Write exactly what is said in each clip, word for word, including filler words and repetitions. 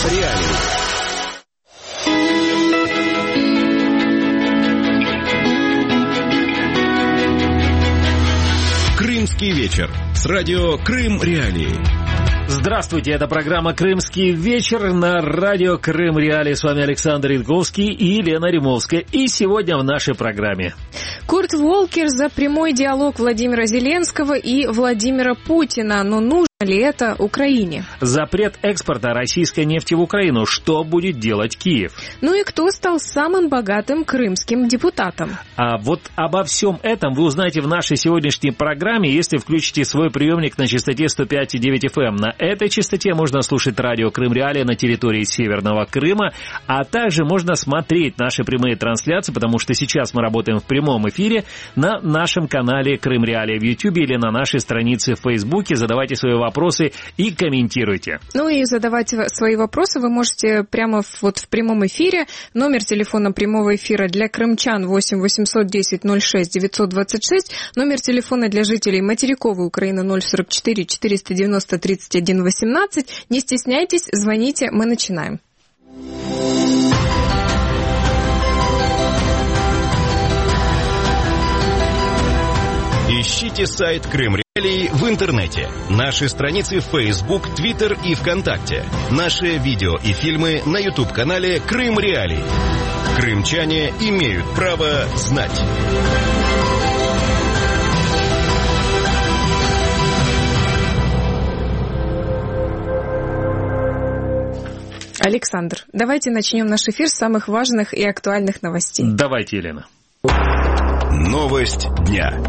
Реалии. Крымский вечер с радио Крым Реалии. Здравствуйте, это программа «Крымский вечер» на радио Крым Реалии. С вами Александр Янковский и Лена Римовская. И сегодня в нашей программе Курт Волкер за прямой диалог Владимира Зеленского и Владимира Путина. Но нужно ли это Украине? Запрет экспорта российской нефти в Украину. Что будет делать Киев? Ну и кто стал самым богатым крымским депутатом? А вот обо всем этом вы узнаете в нашей сегодняшней программе, если включите свой приемник на частоте сто пять и девять эф эм. На этой частоте можно слушать радио Крым Реалии на территории Северного Крыма, а также можно смотреть наши прямые трансляции, потому что сейчас мы работаем в прямом эфире на нашем канале Крым Реалии в Ютьюбе или на нашей странице в Фейсбуке. Задавайте свои вопросы и комментируйте. Ну и задавать свои вопросы вы можете прямо вот в прямом эфире. Номер телефона прямого эфира для крымчан восемь восемьсот десять ноль шесть девятьсот двадцать шесть. Номер телефона для жителей материковой Украины ноль сорок четыре четыреста девяносто тридцать один восемнадцать. Не стесняйтесь, звоните, мы начинаем. Ищите сайт Крым Реалии в интернете. Наши страницы в Facebook, Twitter и ВКонтакте. Наши видео и фильмы на YouTube-канале Крым Реалии. Крымчане имеют право знать. Александр, давайте начнем наш эфир с самых важных и актуальных новостей. Давайте, Елена. Новость дня.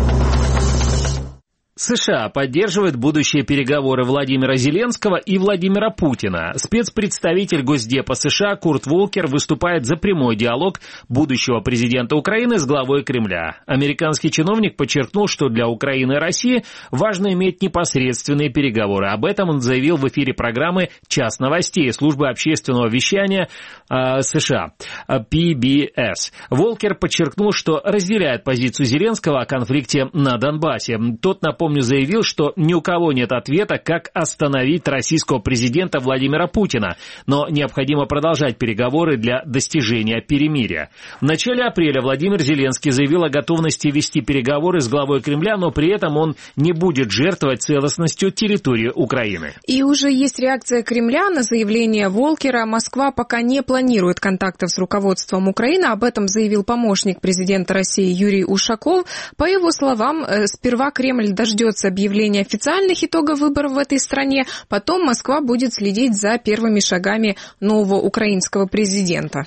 США поддерживает будущие переговоры Владимира Зеленского и Владимира Путина. Спецпредставитель Госдепа США Курт Волкер выступает за прямой диалог будущего президента Украины с главой Кремля. Американский чиновник подчеркнул, что для Украины и России важно иметь непосредственные переговоры. Об этом он заявил в эфире программы «Час новостей» службы общественного вещания э, США пи би эс. Волкер подчеркнул, что разделяет позицию Зеленского о конфликте на Донбассе. Тот напомнил, Помню, заявил, что ни у кого нет ответа, как остановить российского президента Владимира Путина, но необходимо продолжать переговоры для достижения перемирия. В начале апреля Владимир Зеленский заявил о готовности вести переговоры с главой Кремля, но при этом он не будет жертвовать целостностью территории Украины. И уже есть реакция Кремля на заявление Волкера. Москва пока не планирует контактов с руководством Украины. Об этом заявил помощник президента России Юрий Ушаков. По его словам, сперва Кремль даже ждется объявления официальных итогов выборов в этой стране, потом Москва будет следить за первыми шагами нового украинского президента.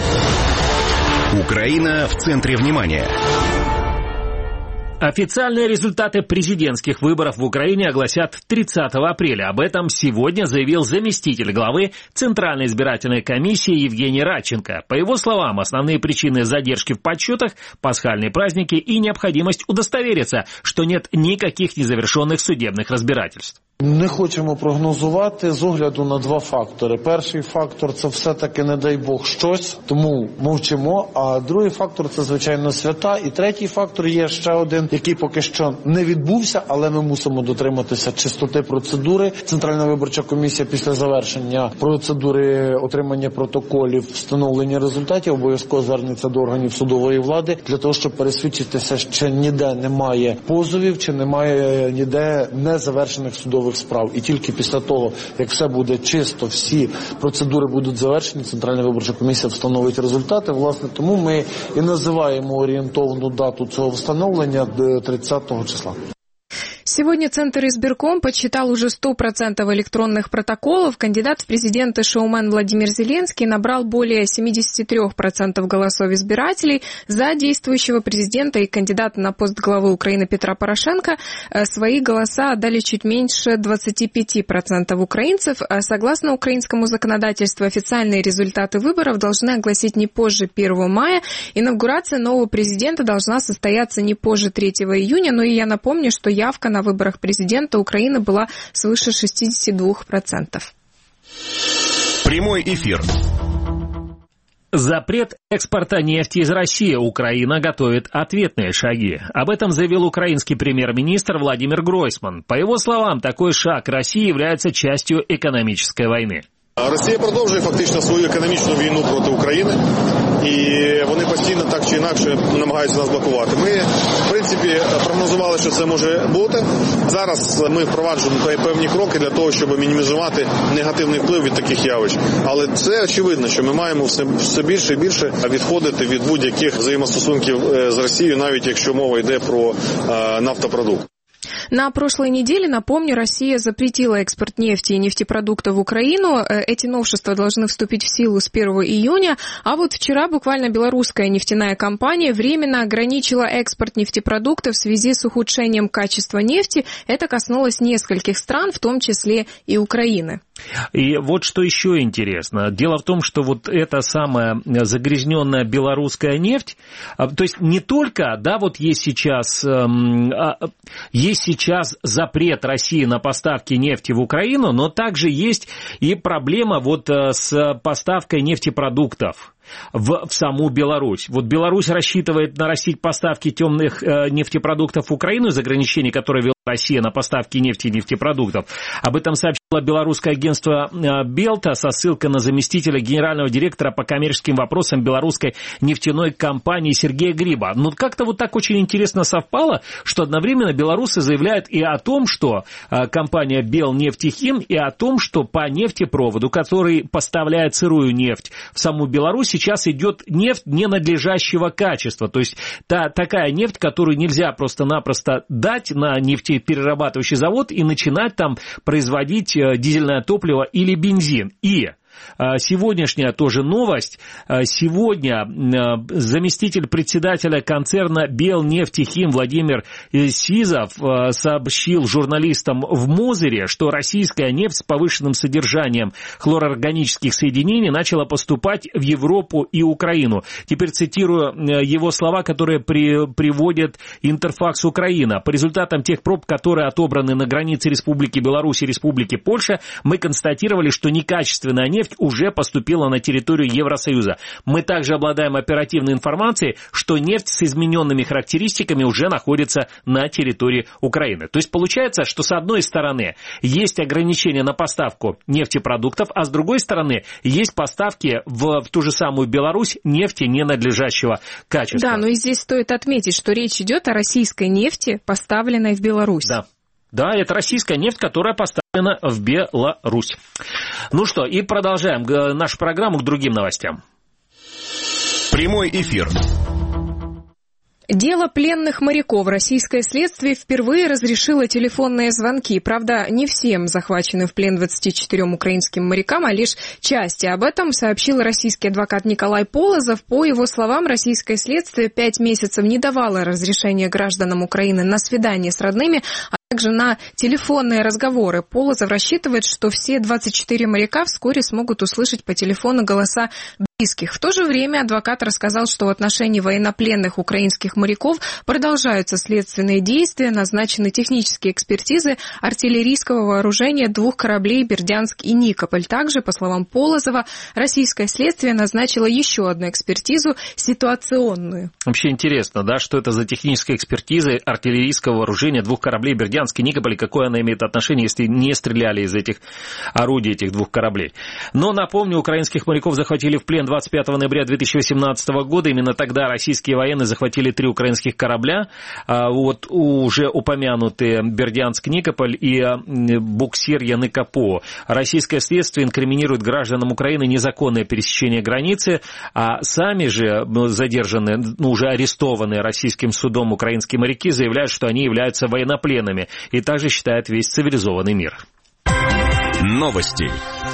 Украина в центре внимания. Официальные результаты президентских выборов в Украине огласят тридцатого апреля. Об этом сегодня заявил заместитель главы Центральной избирательной комиссии Евгений Радченко. По его словам, основные причины задержки в подсчетах – пасхальные праздники и необходимость удостовериться, что нет никаких незавершенных судебных разбирательств. Не хочемо прогнозувати з огляду на два фактори. Перший фактор – це все-таки, не дай Бог, щось, тому мовчимо. А другий фактор – це, звичайно, свята. І третій фактор є ще один, який поки що не відбувся, але ми мусимо дотриматися чистоти процедури. Центральна виборча комісія після завершення процедури отримання протоколів, встановлення результатів обов'язково звернеться до органів судової влади для того, щоб пересвідчитися, що ніде немає позовів, чи немає ніде незавершених судових справ. І тільки після того, як все буде чисто, всі процедури будуть завершені, Центральна виборча комісія встановить результати. Власне, тому ми і називаємо орієнтовну дату цього встановлення тридцатого числа. Сегодня Центр избирком подсчитал уже сто процентов электронных протоколов. Кандидат в президенты-шоумен Владимир Зеленский набрал более семьдесят три процента голосов избирателей. За действующего президента и кандидата на пост главы Украины Петра Порошенко свои голоса отдали чуть меньше двадцать пять процентов украинцев. Согласно украинскому законодательству, официальные результаты выборов должны огласить не позже первого мая. Инаугурация нового президента должна состояться не позже третьего июня. Но и я напомню, что явка на выборах президента Украины была свыше шестьдесят два процента. Прямой эфир. Запрет экспорта нефти из России. Украина готовит ответные шаги. Об этом заявил украинский премьер-министр Владимир Гройсман. По его словам, такой шаг России является частью экономической войны. Росія продовжує фактично свою економічну війну проти України, і вони постійно так чи інакше намагаються нас блокувати. Ми, в принципі, прогнозували, що це може бути. Зараз ми впроваджуємо певні кроки для того, щоб мінімізувати негативний вплив від таких явищ. Але це очевидно, що ми маємо все, все більше і більше відходити від будь-яких взаємостосунків з Росією, навіть якщо мова йде про е, нафтопродукт. На прошлой неделе, напомню, Россия запретила экспорт нефти и нефтепродуктов в Украину. Эти новшества должны вступить в силу с первого июня. А вот вчера буквально белорусская нефтяная компания временно ограничила экспорт нефтепродуктов в связи с ухудшением качества нефти. Это коснулось нескольких стран, в том числе и Украины. И вот что еще интересно. Дело в том, что вот эта самая загрязненная белорусская нефть, то есть не только, да, вот есть сейчас, есть сейчас запрет России на поставки нефти в Украину, но также есть и проблема вот с поставкой нефтепродуктов в, в саму Беларусь. Вот Беларусь рассчитывает нарастить поставки темных э, нефтепродуктов в Украину из ограничений, которые вела Россия на поставки нефти и нефтепродуктов. Об этом сообщило белорусское агентство э, Белта со ссылкой на заместителя генерального директора по коммерческим вопросам белорусской нефтяной компании Сергея Гриба. Ну, как-то вот так очень интересно совпало, что одновременно белорусы заявляют и о том, что э, компания Белнефтехим, и о том, что по нефтепроводу, который поставляет сырую нефть в саму Беларусь, сейчас идет нефть ненадлежащего качества. То есть та, такая нефть, которую нельзя просто-напросто дать на нефтеперерабатывающий завод и начинать там производить дизельное топливо или бензин. И сегодняшняя тоже новость. Сегодня заместитель председателя концерна Белнефтехим Владимир Сизов сообщил журналистам в Мозыре, что российская нефть с повышенным содержанием хлорорганических соединений начала поступать в Европу и Украину. Теперь цитирую его слова, которые при, приводит Интерфакс Украина. По результатам тех проб, которые отобраны на границе Республики Беларусь и Республики Польша, мы констатировали, что некачественная нефть уже поступила на территорию Евросоюза. Мы также обладаем оперативной информацией, что нефть с измененными характеристиками уже находится на территории Украины. То есть получается, что с одной стороны есть ограничения на поставку нефтепродуктов, а с другой стороны есть поставки в, в ту же самую Беларусь нефти ненадлежащего качества. Да, но и здесь стоит отметить, что речь идет о российской нефти, поставленной в Беларусь. Да. Да, это российская нефть, которая поставлена в Беларусь. Ну что, и продолжаем нашу программу к другим новостям. Прямой эфир. Дело пленных моряков. Российское следствие впервые разрешило телефонные звонки. Правда, не всем захваченным в плен двадцати четырем украинским морякам, а лишь части. Об этом сообщил российский адвокат Николай Полозов. По его словам, российское следствие пять месяцев не давало разрешения гражданам Украины на свидание с родными, а также на телефонные разговоры. Полозов рассчитывает, что все двадцать четыре моряка вскоре смогут услышать по телефону голоса близких. В то же время адвокат рассказал, что в отношении военнопленных украинских моряков продолжаются следственные действия, назначены технические экспертизы артиллерийского вооружения двух кораблей «Бердянск» и «Никополь». Также, по словам Полозова, российское следствие назначило еще одну экспертизу ситуационную. Вообще интересно, да, что это за техническая экспертиза артиллерийского вооружения двух кораблей «Бердянск» и «Никополь», и какое она имеет отношение, если не стреляли из этих орудий этих двух кораблей. Но, напомню, украинских моряков захватили в плен двадцать пятого ноября две тысячи восемнадцатого года. Именно тогда российские военные захватили три украинских корабля. Вот уже упомянутые «Бердянск», «Никополь» и буксир «Яныкапо». Российское следствие инкриминирует гражданам Украины незаконное пересечение границы, а сами же задержанные, ну, уже арестованные российским судом украинские моряки заявляют, что они являются военнопленными, и также считают весь цивилизованный мир. Новости.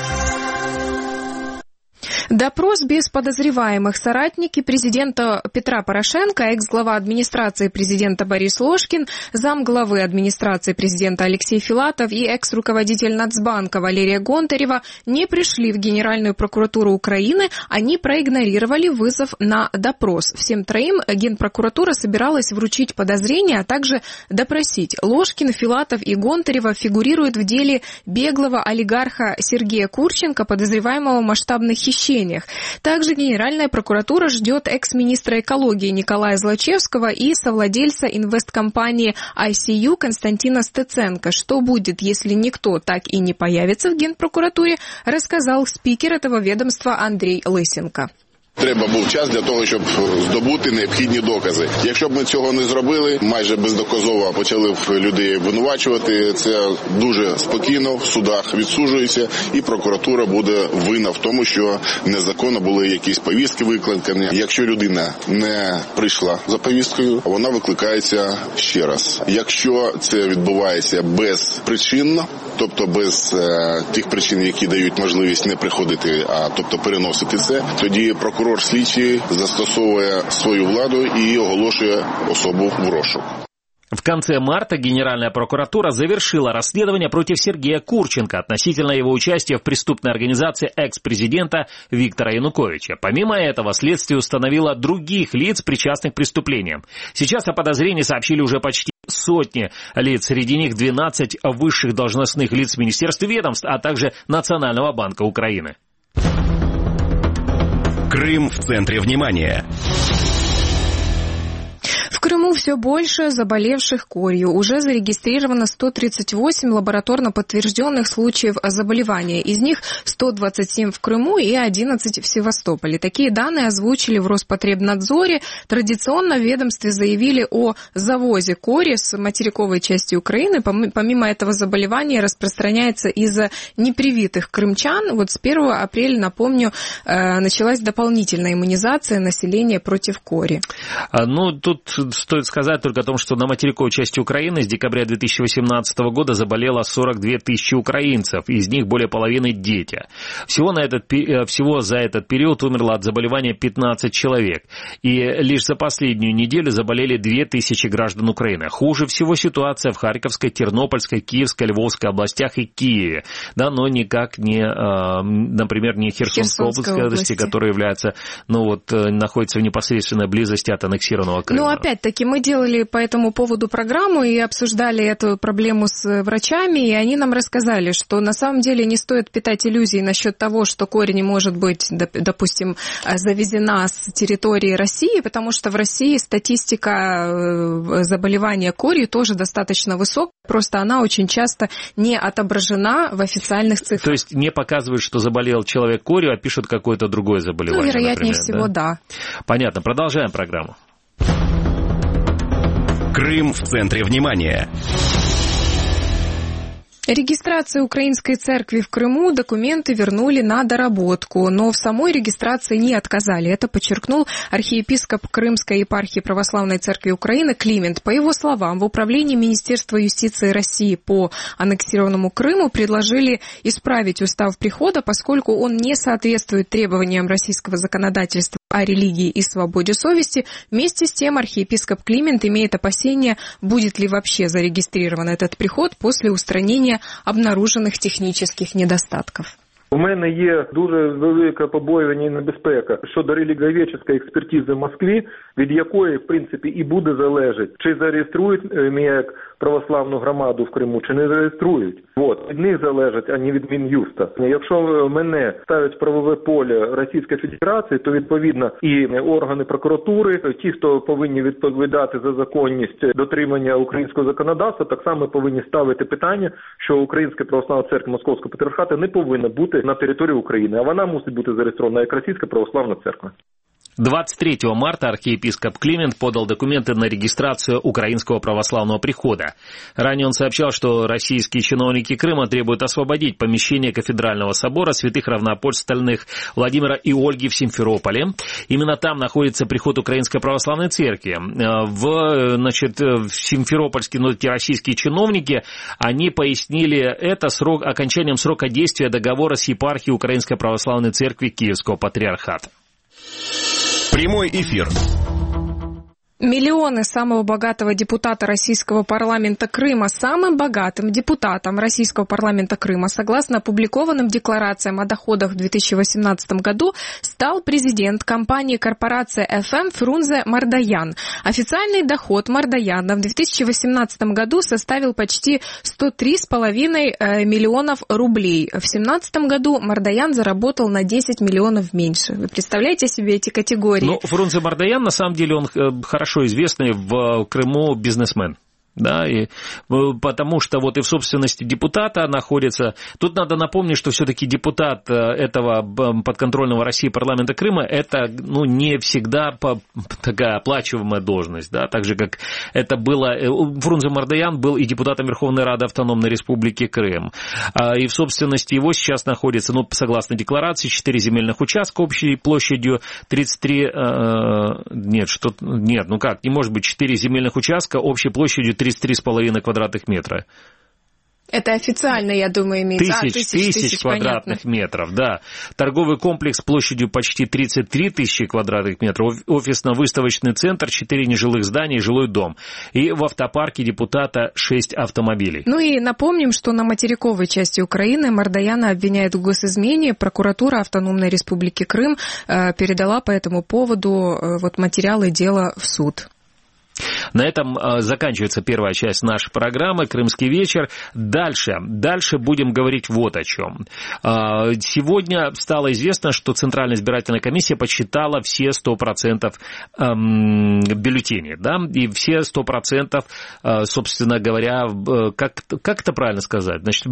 Допрос без подозреваемых. Соратники президента Петра Порошенко, экс-глава администрации президента Борис Ложкин, замглавы администрации президента Алексей Филатов и экс-руководитель Нацбанка Валерия Гонтарева не пришли в Генеральную прокуратуру Украины, они проигнорировали вызов на допрос. Всем троим Генпрокуратура собиралась вручить подозрения, а также допросить. Ложкин, Филатов и Гонтарева фигурируют в деле беглого олигарха Сергея Курченко, подозреваемого в масштабных хищениях. преступлениях. Также Генеральная прокуратура ждет экс-министра экологии Николая Злачевского и совладельца инвесткомпании ай си ю Константина Стеценко. Что будет, если никто так и не появится в Генпрокуратуре, рассказал спикер этого ведомства Андрей Лысенко. Треба був час для того, щоб здобути необхідні докази. Якщо б ми цього не зробили, майже бездоказово почали б людей обвинувачувати, це дуже спокійно в судах відсуджується, і прокуратура буде винна в тому, що незаконно були якісь повістки викликані. Якщо людина не прийшла за повісткою, вона викликається ще раз. Якщо це відбувається безпричинно, тобто без е, тих причин, які дають можливість не приходити, а тобто переносити це, тоді прокурор слідчий застосовує свою владу и оголошує особу в розшук. В конце марта Генеральная прокуратура завершила расследование против Сергея Курченко относительно его участия в преступной организации экс-президента Виктора Януковича. Помимо этого, следствие установило других лиц, причастных к преступлениям. Сейчас о подозрении сообщили уже почти сотни лиц, среди них двенадцать высших должностных лиц Министерств и ведомств, а также Национального банка Украины. Крым в центре внимания. В Крыму все больше заболевших корью. Уже зарегистрировано сто тридцать восемь лабораторно подтвержденных случаев заболевания. Из них сто двадцать семь в Крыму и одиннадцать в Севастополе. Такие данные озвучили в Роспотребнадзоре. Традиционно в ведомстве заявили о завозе кори с материковой части Украины. Помимо этого заболевание распространяется из-за непривитых крымчан. Вот с первого апреля, напомню, началась дополнительная иммунизация населения против кори. Ну, тут стоит сказать только о том, что на материковой части Украины с декабря две тысячи восемнадцатого года заболело сорок две тысячи украинцев, из них более половины дети. Всего, на этот, всего за этот период умерло от заболевания пятнадцать человек, и лишь за последнюю неделю заболели две тысячи граждан Украины. Хуже всего ситуация в Харьковской, Тернопольской, Киевской, Львовской областях и Киеве, да, но никак не, например, не Херсонской области, области, которая является, ну вот, находится в непосредственной близости от аннексированного Крыма. Ну, опять-таки, мы делали по этому поводу программу и обсуждали эту проблему с врачами, и они нам рассказали, что на самом деле не стоит питать иллюзий насчет того, что корь не может быть, допустим, завезена с территории России, потому что в России статистика заболевания корью тоже достаточно высокая, просто она очень часто не отображена в официальных цифрах. То есть не показывают, что заболел человек корью, а пишут какое-то другое заболевание, ну, вероятнее например, всего, да? да. Понятно. Продолжаем программу. Крым в центре внимания. Регистрация Украинской церкви в Крыму, документы вернули на доработку, но в самой регистрации не отказали. Это подчеркнул архиепископ Крымской епархии Православной Церкви Украины Климент. По его словам, в управлении Министерства юстиции России по аннексированному Крыму предложили исправить устав прихода, поскольку он не соответствует требованиям российского законодательства о религии и свободе совести. Вместе с тем архиепископ Климент имеет опасения, будет ли вообще зарегистрирован этот приход после устранения обнаружених технічних недостатків. У мене є дуже велике побоювання і небезпека щодо релігієведчої експертизи в Москві, від якої, в принципі, і буде залежати, чи зареєструють мене як православну громаду в Криму, чи не зареєструють. От, від них залежить, а не від Мін'юста. Якщо мене ставить в правове поле Російської Федерації, то, відповідно, і органи прокуратури, ті, хто повинні відповідати за законність дотримання українського законодавства, так само повинні ставити питання, що Українська православна церква Московського патріархату не повинна бути на території України, а вона мусить бути зареєстрована як Російська православна церква. двадцать третьего марта архиепископ Климент подал документы на регистрацию Украинского православного прихода. Ранее он сообщал, что российские чиновники Крыма требуют освободить помещение кафедрального собора святых равноапостольных Владимира и Ольги в Симферополе. Именно там находится приход Украинской православной церкви. В, значит, в Симферопольские, ну, эти российские чиновники, они пояснили это срок, окончанием срока действия договора с епархией Украинской православной церкви Киевского патриархата. Прямой эфир. Миллионы самого богатого депутата российского парламента Крыма. Самым богатым депутатом российского парламента Крыма, согласно опубликованным декларациям о доходах в две тысячи восемнадцатом году, стал президент компании корпорация эф эм Фрунзе Мардаян. Официальный доход Мардаяна в две тысячи восемнадцатом году составил почти сто три с половиной миллионов рублей. В две тысячи семнадцатом году Мардаян заработал на десять миллионов меньше. Вы представляете себе эти категории? Ну, Фрунзе Мардаян, на самом деле, он хорошо известный в Крыму бизнесмен. Да, и потому что вот и в собственности депутата находится. Тут надо напомнить, что все-таки депутат этого подконтрольного России парламента Крыма это, ну, не всегда такая оплачиваемая должность, да, так же как это было. Фрунзе Мардаян был и депутатом Верховной Рады Автономной Республики Крым, и в собственности его сейчас находится, ну, согласно декларации, четыре земельных участка общей площадью тридцать три, нет, что, нет, ну как, не может быть четыре земельных участка общей площадью тридцать три с половиной квадратных метра. Это официально, я думаю, имеется. Тысяч, а, тысяч, тысяч, тысяч квадратных понятно. метров, да. Торговый комплекс площадью почти тридцать три тысячи квадратных метров, офисно-выставочный центр, четыре нежилых здания и жилой дом. И в автопарке депутата шесть автомобилей. Ну и напомним, что на материковой части Украины Мардаяна обвиняют в госизмене. Прокуратура Автономной Республики Крым э, передала по этому поводу э, вот, материалы дела в суд. На этом заканчивается первая часть нашей программы «Крымский вечер». Дальше, дальше будем говорить вот о чем. Сегодня стало известно, что Центральная избирательная комиссия подсчитала все сто процентов бюллетеней, да, и все сто процентов, собственно говоря, как, как это правильно сказать? Значит,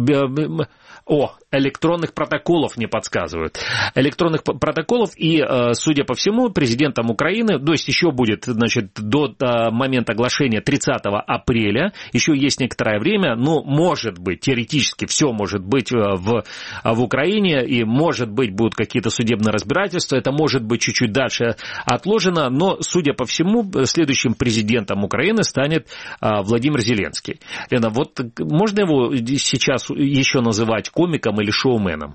о, электронных протоколов мне подсказывают. Электронных протоколов, и, судя по всему, президентом Украины, то есть еще будет, значит, до момента оглашения тридцатого апреля, еще есть некоторое время, но может быть, теоретически все может быть в, в Украине, и может быть будут какие-то судебные разбирательства, это может быть чуть-чуть дальше отложено, но, судя по всему, следующим президентом Украины станет Владимир Зеленский. Лена, вот можно его сейчас еще называть комиком или шоуменом?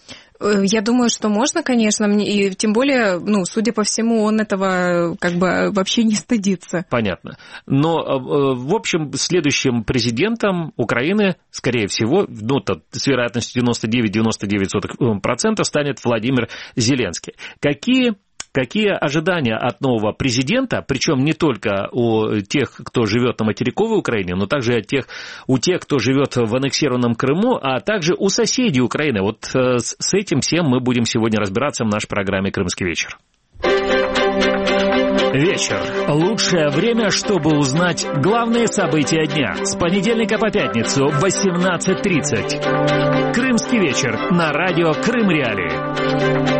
Я думаю, что можно, конечно, и тем более, ну, судя по всему, он этого как бы вообще не стыдится. Понятно. Но, в общем, следующим президентом Украины, скорее всего, ну, с вероятностью девяносто девять целых девяносто девять сотых процента станет Владимир Зеленский. Какие... Какие ожидания от нового президента, причем не только у тех, кто живет на материковой Украине, но также от тех, у тех, кто живет в аннексированном Крыму, а также у соседей Украины. Вот с этим всем мы будем сегодня разбираться в нашей программе «Крымский вечер». Вечер. Лучшее время, чтобы узнать главные события дня. С понедельника по пятницу в восемнадцать тридцать. «Крымский вечер» на радио Крым Реалии.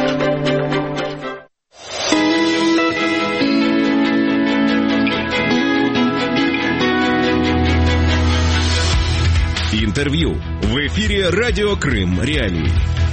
Интервью. В эфире радио Крым Реалии.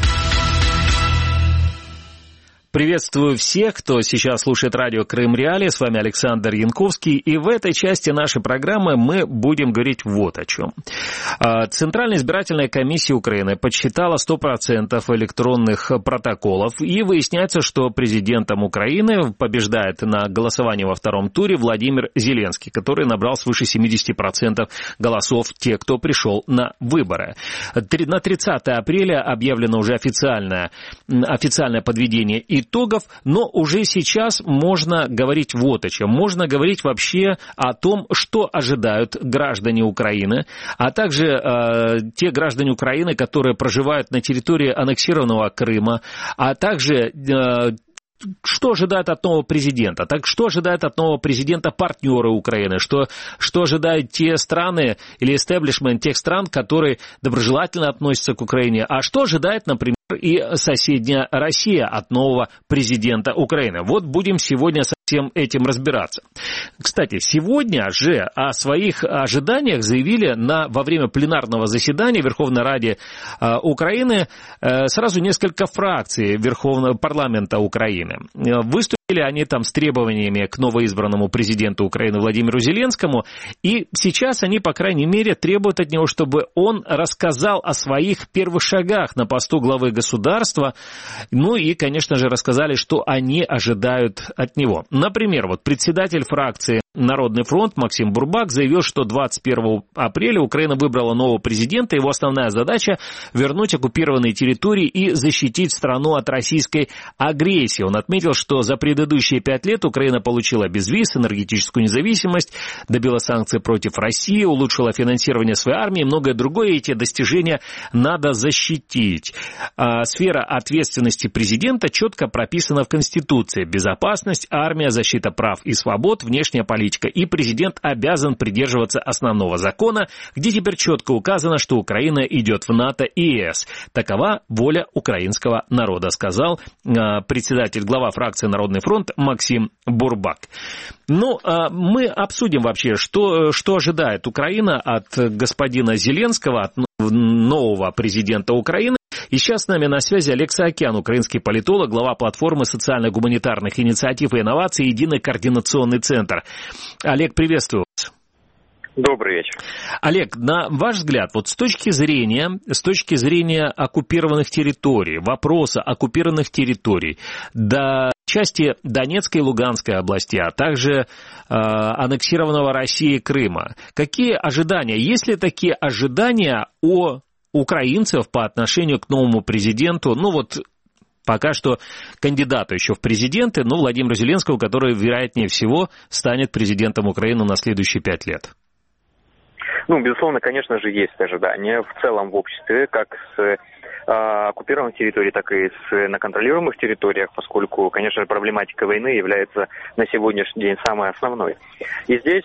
Приветствую всех, кто сейчас слушает радио Крым Реалии. С вами Александр Янковский. И в этой части нашей программы мы будем говорить вот о чем. Центральная избирательная комиссия Украины подсчитала сто процентов электронных протоколов. И выясняется, что президентом Украины побеждает на голосовании во втором туре Владимир Зеленский, который набрал свыше семьдесят процентов голосов тех, кто пришел на выборы. На тридцатое апреля объявлено уже официальное, официальное подведение итогов. итогов, но уже сейчас можно говорить вот о чем. Можно говорить вообще о том, что ожидают граждане Украины, а также э, те граждане Украины, которые проживают на территории аннексированного Крыма, а также э, что ожидает от нового президента? Так что ожидает от нового президента партнеры Украины? Что, что ожидают те страны или эстеблишмент тех стран, которые доброжелательно относятся к Украине? А что ожидает, например, и соседняя Россия от нового президента Украины? Вот будем сегодня со всем этим разбираться. Кстати, сегодня же о своих ожиданиях заявили на, во время пленарного заседания Верховной Ради э, Украины э, сразу несколько фракций Верховного парламента Украины. Выступили или они там с требованиями к новоизбранному президенту Украины Владимиру Зеленскому, и сейчас они, по крайней мере, требуют от него, чтобы он рассказал о своих первых шагах на посту главы государства, ну и, конечно же, рассказали, что они ожидают от него. Например, вот председатель фракции «Народный фронт» Максим Бурбак заявил, что двадцать первого апреля Украина выбрала нового президента, его основная задача – вернуть оккупированные территории и защитить страну от российской агрессии. Он отметил, что за предыдущие пять лет Украина получила безвиз, энергетическую независимость, добила санкции против России, улучшила финансирование своей армии и многое другое. Эти достижения надо защитить. А сфера ответственности президента четко прописана в Конституции. Безопасность, армия, защита прав и свобод, внешняя политика. И президент обязан придерживаться основного закона, где теперь четко указано, что Украина идет в НАТО и ЕС. Такова воля украинского народа, сказал председатель, глава фракции «Народный фронт» Максим Бурбак. Ну, мы обсудим вообще, что, что ожидает Украина от господина Зеленского, от нового президента Украины. И сейчас с нами на связи Олег Саакян, украинский политолог, глава платформы социально-гуманитарных инициатив и инноваций «Единый координационный центр». Олег, приветствую вас. Добрый вечер. Олег, на ваш взгляд, вот с точки зрения, с точки зрения оккупированных территорий, вопроса оккупированных территорий, до части Донецкой и Луганской области, а также э, аннексированного Россией Крыма, какие ожидания, есть ли такие ожидания о украинцев по отношению к новому президенту, ну вот пока что кандидату еще в президенты, ну, Владимиру Зеленскому, который, вероятнее всего, станет президентом Украины на следующие пять лет? Ну, безусловно, конечно же, есть ожидания в целом в обществе, как с э, оккупированных территорий, так и с, на контролируемых территориях, поскольку, конечно же, проблематика войны является на сегодняшний день самой основной. И здесь,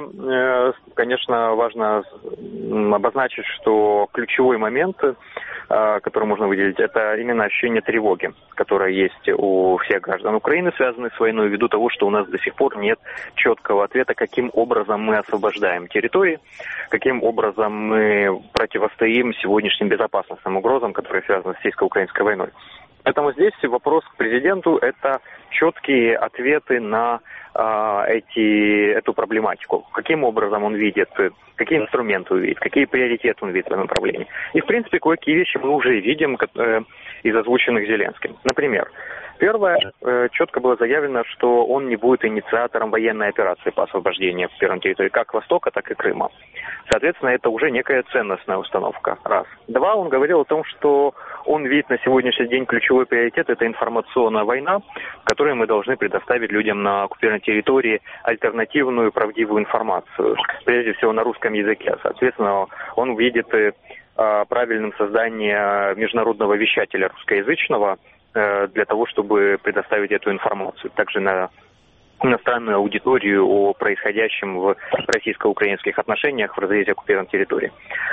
э, конечно, важно обозначить, что ключевой момент, э, который можно выделить, это именно ощущение тревоги, которое есть у всех граждан Украины, связанное с войной, ввиду того, что у нас до сих пор нет четкого ответа, каким образом мы освобождаем территории, каким образом мы противостоим сегодняшним безопасностным угрозам, которые связаны с российско-украинской войной. Поэтому здесь вопрос к президенту – это четкие ответы на э, эти, эту проблематику. Каким образом он видит, какие инструменты он видит, какие приоритеты он видит в этом направлении. И, в принципе, кое-какие вещи мы уже видим э, из озвученных Зеленским. Например, первое, э, четко было заявлено, что он не будет инициатором военной операции по освобождению оккупированной территории как Востока, так и Крыма. Соответственно, это уже некая ценностная установка. Раз. Два, он говорил о том, что он видит на сегодняшний день ключевой приоритет – это информационная война, в которой мы должны предоставить людям на оккупированной территории альтернативную правдивую информацию, прежде всего на русском языке. Соответственно, он видит э, правильным создание международного вещателя русскоязычного э, для того, чтобы предоставить эту информацию. Также на иностранную аудиторию о происходящем в российско-украинских отношениях в разрезе оккупированной территории.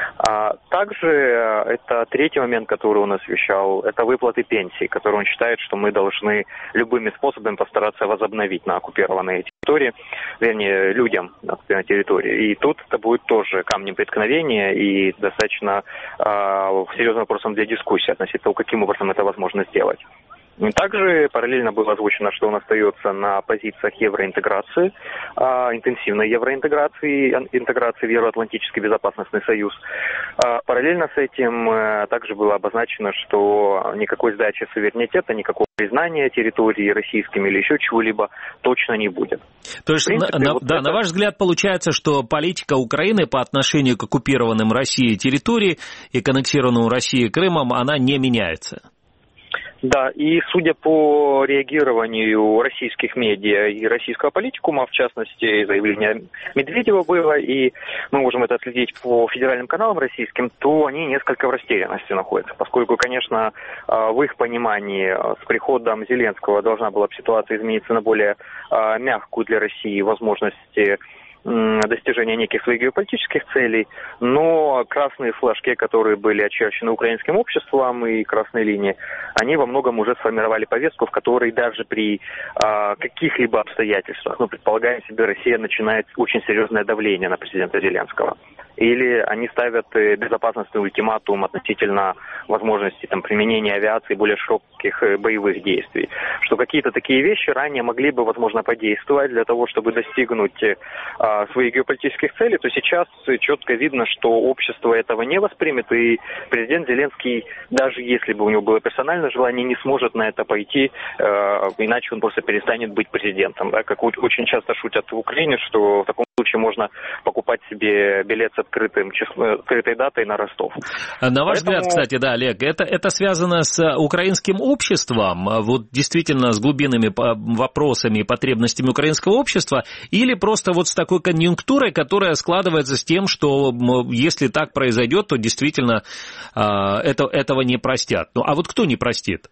А также это третий момент, который он освещал, это выплаты пенсий, которые он считает, что мы должны любыми способами постараться возобновить на оккупированной территории, вернее, людям на оккупированной территории. И тут это будет тоже камнем преткновения и достаточно а, серьезным вопросом для дискуссии относительно того, каким образом это возможно сделать. Также параллельно было озвучено, что он остается на позициях евроинтеграции, а, интенсивной евроинтеграции, интеграции в Евроатлантический безопасностный союз. А, параллельно с этим а, также было обозначено, что никакой сдачи суверенитета, никакого признания территории российскими или еще чего-либо точно не будет. То есть, принципе, на, вот да, это... на ваш взгляд, получается, что политика Украины по отношению к оккупированным Россией территории и к аннексированному Россией Крымом, она не меняется? Да, и судя по реагированию российских медиа и российского политикума, в частности, заявление Медведева было, и мы можем это отследить по федеральным каналам российским, то они несколько в растерянности находятся, поскольку, конечно, в их понимании с приходом Зеленского должна была ситуация измениться на более мягкую для России возможности достижения неких своих геополитических целей, но красные флажки, которые были очерчены украинским обществом и красные линии, они во многом уже сформировали повестку, в которой даже при а, каких-либо обстоятельствах, ну, предполагаем себе, Россия начинает очень серьезное давление на президента Зеленского. или они ставят безопасностный ультиматум относительно возможности там, применения авиации более широких боевых действий. Что какие-то такие вещи ранее могли бы, возможно, подействовать для того, чтобы достигнуть а, своих геополитических целей, то сейчас четко видно, что общество этого не воспримет, и президент Зеленский, даже если бы у него было персональное желание, не сможет на это пойти, а, иначе он просто перестанет быть президентом. Да? Как очень часто шутят в Украине, что в таком случае можно покупать себе билет с открытым числом, открытой датой на Ростов. На ваш Поэтому... взгляд, кстати, да, Олег, это, это связано с украинским обществом, вот действительно с глубинными вопросами и потребностями украинского общества, или просто вот с такой конъюнктурой, которая складывается с тем, что если так произойдет, то действительно это, этого не простят. Ну, а вот кто не простит?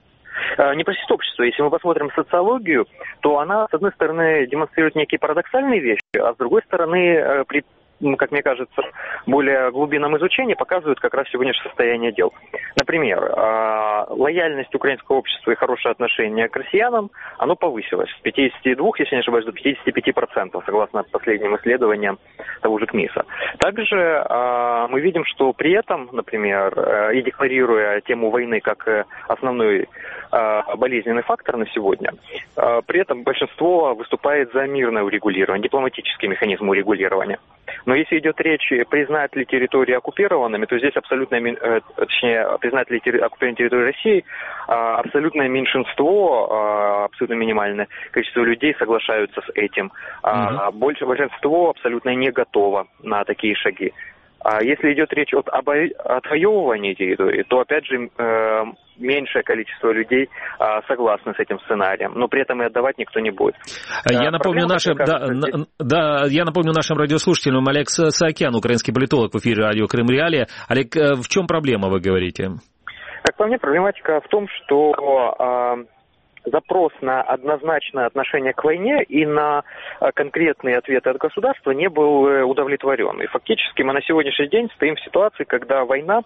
Не простит общество. Если мы посмотрим социологию, то она, с одной стороны, демонстрирует некие парадоксальные вещи, а с другой стороны, при, как мне кажется, более глубинном изучении показывает как раз сегодняшнее состояние дел. Например, лояльность украинского общества и хорошее отношение к россиянам, оно повысилось с пятидесяти двух, если не ошибаюсь, до пятидесяти пяти процентов, согласно последним исследованиям того же КМИСа. Также мы видим, что при этом, например, и декларируя тему войны как основной болезненный фактор на сегодня, при этом большинство выступает за мирное урегулирование, дипломатический механизм урегулирования. Но если идет речь, признать ли территории оккупированными, то здесь абсолютное, точнее, признать ли оккупированные территории России, абсолютное меньшинство, абсолютно минимальное количество людей соглашаются с этим. Mm-hmm. Больше большинство абсолютно не готово на такие шаги. А если идет речь от отвоевывания территории, то, опять же, меньшее количество людей а, согласны с этим сценарием, но при этом и отдавать никто не будет. Я, а, напомню, нашим, да, здесь... да, я напомню нашим радиослушателям, Олег Саакян, украинский политолог в эфире радио Крым Реалии. Олег, в чем проблема, вы говорите? Как по мне, проблематика в том, что а, запрос на однозначное отношение к войне и на конкретные ответы от государства не был удовлетворен. И фактически мы на сегодняшний день стоим в ситуации, когда война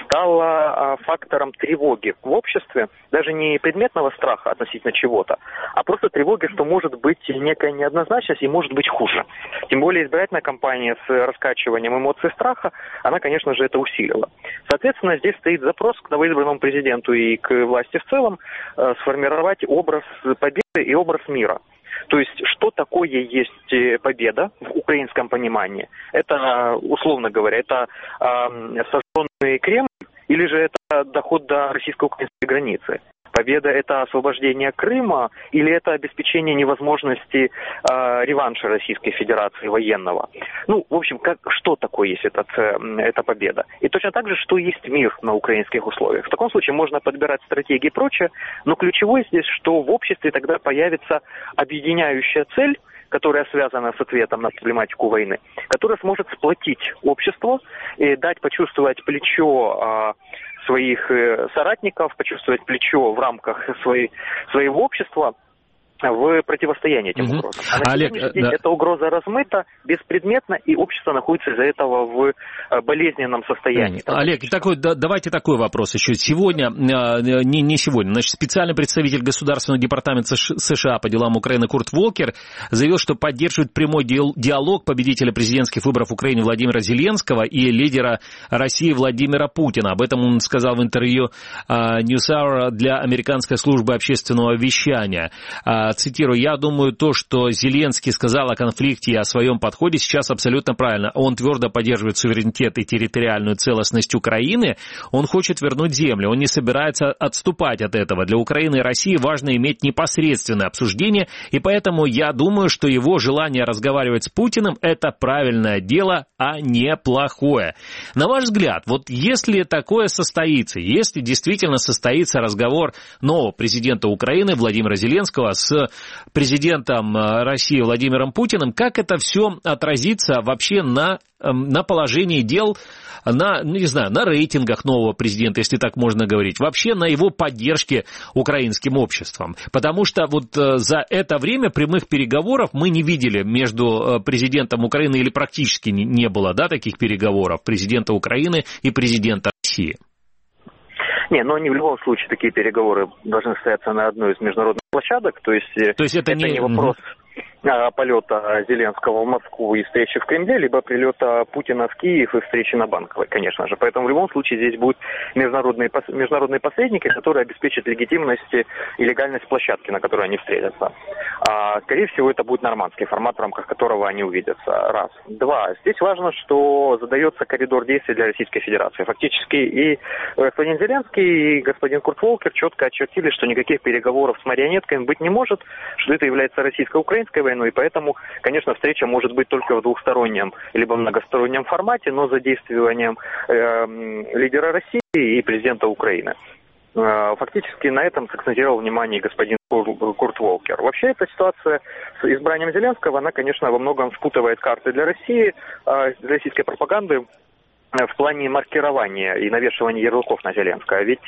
стала фактором тревоги в обществе, даже не предметного страха относительно чего-то, а просто тревоги, что может быть некая неоднозначность и может быть хуже. Тем более избирательная кампания с раскачиванием эмоций страха, она, конечно же, это усилила. Соответственно, здесь стоит запрос к новоизбранному президенту и к власти в целом сформировать образ победы и образ мира. То есть, что такое есть победа в украинском понимании? Это, условно говоря, это э, сожженный Кремль или же это доход до российско-украинской границы? Победа – это освобождение Крыма или это обеспечение невозможности э, реванша Российской Федерации военного? Ну, в общем, как, что такое есть этот, э, эта победа? И точно так же, что есть мир на украинских условиях. В таком случае можно подбирать стратегии и прочее, но ключевое здесь, что в обществе тогда появится объединяющая цель, которая связана с ответом на проблематику войны, которая сможет сплотить общество и дать почувствовать плечо э, своих соратников, почувствовать плечо в рамках своей, своего общества в противостоянии этим угу. угрозам. А на Олег, сегодняшний день да. эта угоза размыта, беспредметна, и общество находится из-за этого в болезненном состоянии. Олег, такой, да, давайте такой вопрос еще. Сегодня, не, не сегодня, значит, специальный представитель Государственного департамента США по делам Украины Курт Волкер заявил, что поддерживает прямой диалог победителя президентских выборов в Украине Владимира Зеленского и лидера России Владимира Путина. Об этом он сказал в интервью NewsHour для американской службы общественного вещания. Цитирую, я думаю, то, что Зеленский сказал о конфликте и о своем подходе, сейчас абсолютно правильно. Он твердо поддерживает суверенитет и территориальную целостность Украины. Он хочет вернуть землю. Он не собирается отступать от этого. Для Украины и России важно иметь непосредственное обсуждение, и поэтому я думаю, что его желание разговаривать с Путиным – это правильное дело, а не плохое. На ваш взгляд, вот если такое состоится, если действительно состоится разговор нового президента Украины Владимира Зеленского с президентом России Владимиром Путиным, как это все отразится вообще на, на положении дел, на, ну, не знаю, на рейтингах нового президента, если так можно говорить, вообще на его поддержке украинским обществом. Потому что вот за это время прямых переговоров мы не видели между президентом Украины, или практически не было, да, таких переговоров президента Украины и президента России. Не, но они в любом случае, такие переговоры должны состояться на одной из международных площадок, то есть, то есть это, это не... не вопрос... полета Зеленского в Москву и встречи в Кремле, либо прилета Путина в Киев и встречи на Банковой, конечно же. Поэтому в любом случае здесь будут международные, международные посредники, которые обеспечат легитимность и легальность площадки, на которой они встретятся. А, скорее всего, это будет нормандский формат, в рамках которого они увидятся. Раз. Два. Здесь важно, что задается коридор действий для Российской Федерации. Фактически и господин Зеленский, и господин Курт Волкер четко очертили, что никаких переговоров с марионетками быть не может, что это является российско-украинской войной, и поэтому, конечно, встреча может быть только в двухстороннем либо многостороннем формате, но за действием э, лидера России и президента Украины. Э, фактически на этом сакцентировал внимание господин Курт Волкер. Вообще эта ситуация с избранием Зеленского, она, конечно, во многом спутывает карты для России, э, для российской пропаганды, в плане маркирования и навешивания ярлыков на Зеленского. Ведь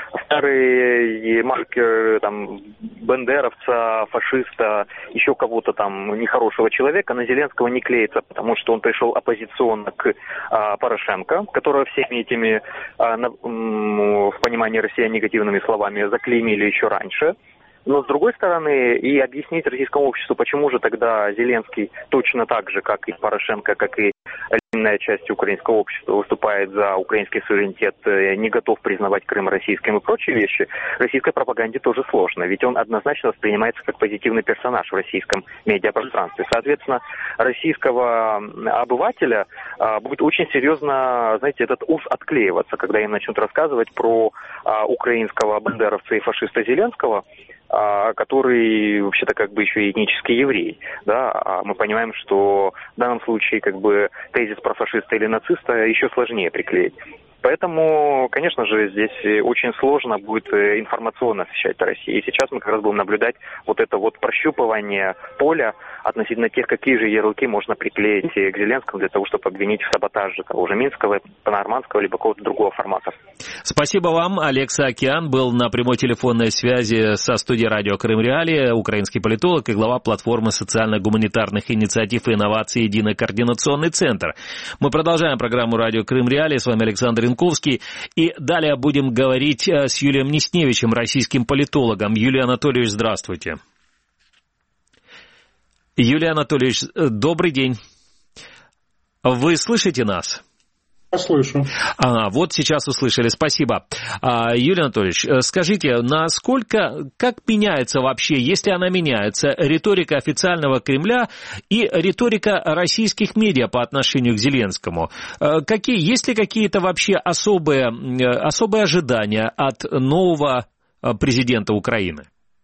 старые маркеры там бандеровца, фашиста, еще кого-то там нехорошего человека на Зеленского не клеится, потому что он пришел оппозиционно к а, Порошенко, которого всеми этими, а, на, м, в понимании россиян, негативными словами заклеймили еще раньше. Но, с другой стороны, и объяснить российскому обществу, почему же тогда Зеленский точно так же, как и Порошенко, как и львиная часть украинского общества выступает за украинский суверенитет, не готов признавать Крым российским и прочие вещи, российской пропаганде тоже сложно. Ведь он однозначно воспринимается как позитивный персонаж в российском медиапространстве. Соответственно, российского обывателя а, будет очень серьезно, знаете, этот ус отклеиваться, когда им начнут рассказывать про а, украинского бандеровца и фашиста Зеленского, который вообще-то как бы еще и этнический еврей, да, а мы понимаем, что в данном случае как бы тезис про фашиста или нациста еще сложнее приклеить. Поэтому, конечно же, здесь очень сложно будет информационно освещать Россию. И сейчас мы как раз будем наблюдать вот это вот прощупывание поля относительно тех, какие же ярлыки можно приклеить к Зеленскому для того, чтобы обвинить в саботаже того же Минского, панормандского, либо какого-то другого формата. Спасибо вам. Олег Саакян был на прямой телефонной связи со студией радио Крым Реалии, украинский политолог и глава платформы социально-гуманитарных инициатив и инноваций «Единый координационный центр». Мы продолжаем программу радио Крым Реалии. С вами Александр Янковский. И далее будем говорить с Юлием Несневичем, российским политологом. Юлий Анатольевич, здравствуйте. Юлий Анатольевич, добрый день. Вы слышите нас? Я слышу. А, вот сейчас услышали, спасибо. А, Юлий Анатольевич, скажите, насколько, как меняется вообще, если она меняется, риторика официального Кремля и риторика российских медиа по отношению к Зеленскому? Какие, есть ли какие-то вообще особые, особые ожидания от нового президента Украины?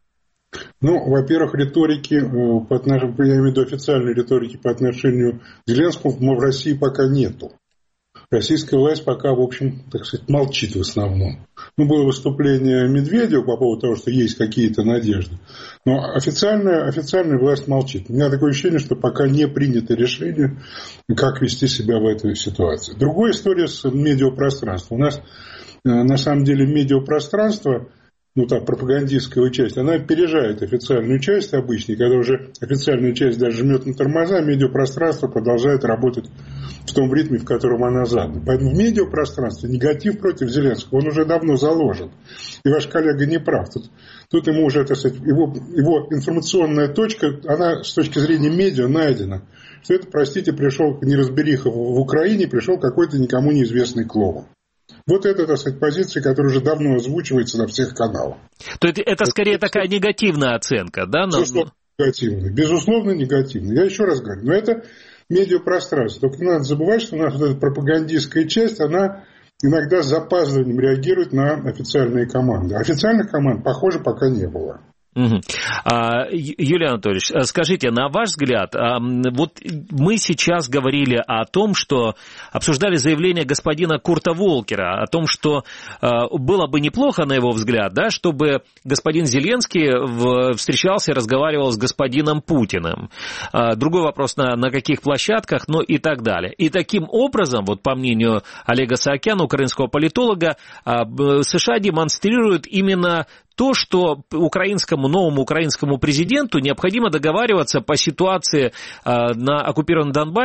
Ну, во-первых, риторики, по отношению, я имею в виду официальной риторики по отношению к Зеленскому в России пока нету. Российская власть пока, в общем, так сказать, молчит в основном. Ну, было выступление Медведева по поводу того, что есть какие-то надежды. Но официальная, официальная власть молчит. У меня такое ощущение, что пока не принято решение, как вести себя в этой ситуации. Другая история с медиапространством. У нас, на самом деле, медиапространство, ну так, пропагандистская часть, она опережает официальную часть обычно, и когда уже официальная часть даже жмет на тормоза, медиапространство продолжает работать в том ритме, в котором она задана. Поэтому в медиапространстве негатив против Зеленского, он уже давно заложен. И ваш коллега не прав. Тут, тут ему уже, так сказать, его, его информационная точка, она с точки зрения медиа найдена. Что это, простите, пришел неразбериха в, в Украине, пришел какой-то никому неизвестный клоун. Вот это, так сказать, позиция, которая уже давно озвучивается на всех каналах. То есть это скорее это, такая негативная оценка, да? Безусловно, негативная. Безусловно, негативная. Я еще раз говорю, но это медиапространство. Только не надо забывать, что у нас вот эта пропагандистская часть, она иногда с запаздыванием реагирует на официальные команды. Официальных команд, похоже, пока не было. Угу. А, Юлий Анатольевич, скажите, на ваш взгляд, вот мы сейчас говорили о том, что обсуждали заявление господина Курта Волкера, о том, что было бы неплохо, на его взгляд, да, чтобы господин Зеленский встречался и разговаривал с господином Путиным. Другой вопрос, на, на каких площадках, ну и так далее. И таким образом, вот по мнению Олега Саакяна, украинского политолога, США демонстрируют именно то, что украинскому, новому украинскому президенту необходимо договариваться по ситуации э, на оккупированном Донбассе не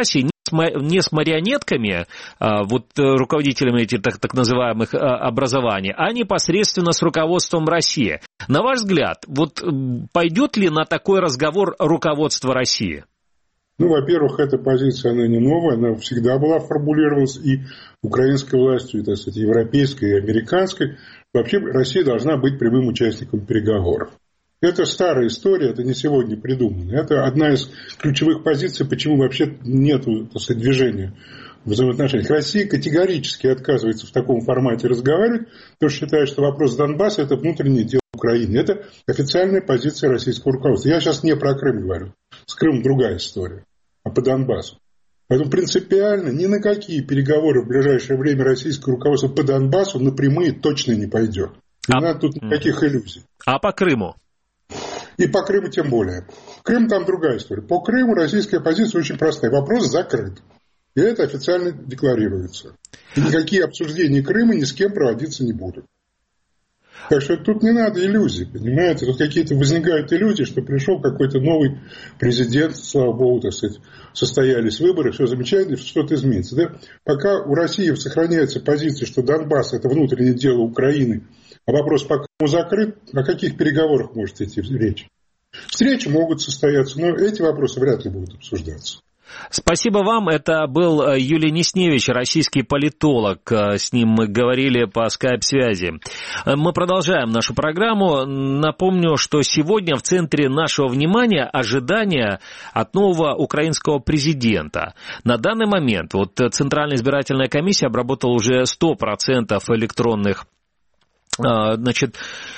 не с марионетками, вот руководителями этих так, так называемых образований, а непосредственно с руководством России. На ваш взгляд, вот пойдет ли на такой разговор руководство России? Ну, во-первых, эта позиция, она не новая, она всегда была формулировалась и украинской властью, и, так сказать, европейской, и американской. Вообще Россия должна быть прямым участником переговоров. Это старая история, это не сегодня придумано. Это одна из ключевых позиций, почему вообще нет, так сказать, движения в взаимоотношениях. Россия категорически отказывается в таком формате разговаривать, потому что считает, что вопрос Донбасса – это внутреннее дело Украины. Это официальная позиция российского руководства. Я сейчас не про Крым говорю. С Крымом другая история, а по Донбассу. Поэтому принципиально ни на какие переговоры в ближайшее время российское руководство по Донбассу напрямую точно не пойдет. Не а... надо тут никаких иллюзий. А по Крыму? И по Крыму тем более. Крым там другая история. По Крыму российская позиция очень простая. Вопрос закрыт. И это официально декларируется. И никакие обсуждения Крыма ни с кем проводиться не будут. Так что тут не надо иллюзий, понимаете? Тут какие-то возникают иллюзии, что пришел какой-то новый президент, слава богу, так сказать, состоялись выборы, все замечательно, что-то изменится. Да? Пока у России сохраняется позиция, что Донбасс – это внутреннее дело Украины, а вопрос по Крыму закрыт, о каких переговорах может идти речь? Встречи могут состояться, но эти вопросы вряд ли будут обсуждаться. Спасибо вам. Это был Юлий Несневич, российский политолог. С ним мы говорили по скайп-связи. Мы продолжаем нашу программу. Напомню, что сегодня в центре нашего внимания ожидания от нового украинского президента. На данный момент вот Центральная избирательная комиссия обработала уже сто процентов электронных, значит,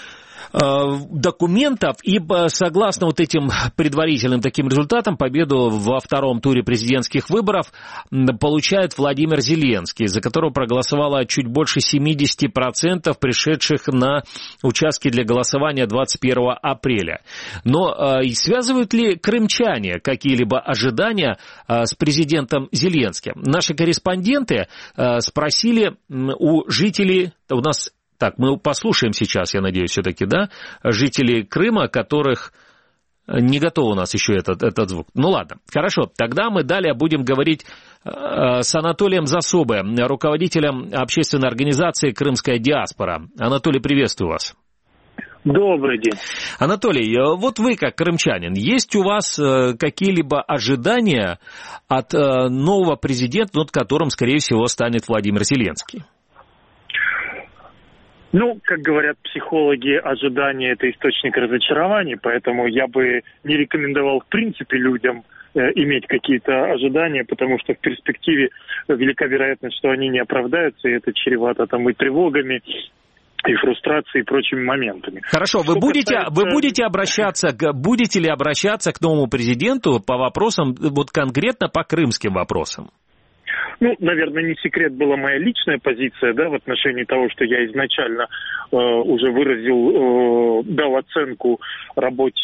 документов, и согласно вот этим предварительным таким результатам победу во втором туре президентских выборов получает Владимир Зеленский, за которого проголосовало чуть больше семьдесят процентов пришедших на участки для голосования двадцать первого апреля. Но э, связывают ли крымчане какие-либо ожидания э, с президентом Зеленским? Наши корреспонденты э, спросили у жителей, у нас Так, мы послушаем сейчас, я надеюсь, все-таки, да, жителей Крыма, которых не готов у нас еще этот, этот звук. Ну ладно, хорошо, тогда мы далее будем говорить э, с Анатолием Засобой, руководителем общественной организации «Крымская диаспора». Анатолий, приветствую вас. Добрый день. Анатолий, вот вы как крымчанин, есть у вас э, какие-либо ожидания от э, нового президента, над которым, скорее всего, станет Владимир Зеленский? Ну, как говорят психологи, ожидание – это источник разочарований, поэтому я бы не рекомендовал в принципе людям э, иметь какие-то ожидания, потому что в перспективе велика вероятность, что они не оправдаются, и это чревато там и тревогами, и фрустрацией, и прочими моментами. Хорошо, вы будете, касается... вы будете обращаться, будете ли обращаться к новому президенту по вопросам, вот конкретно по крымским вопросам? Ну, наверное, не секрет была моя личная позиция, да, в отношении того, что я изначально э, уже выразил, э, дал оценку работе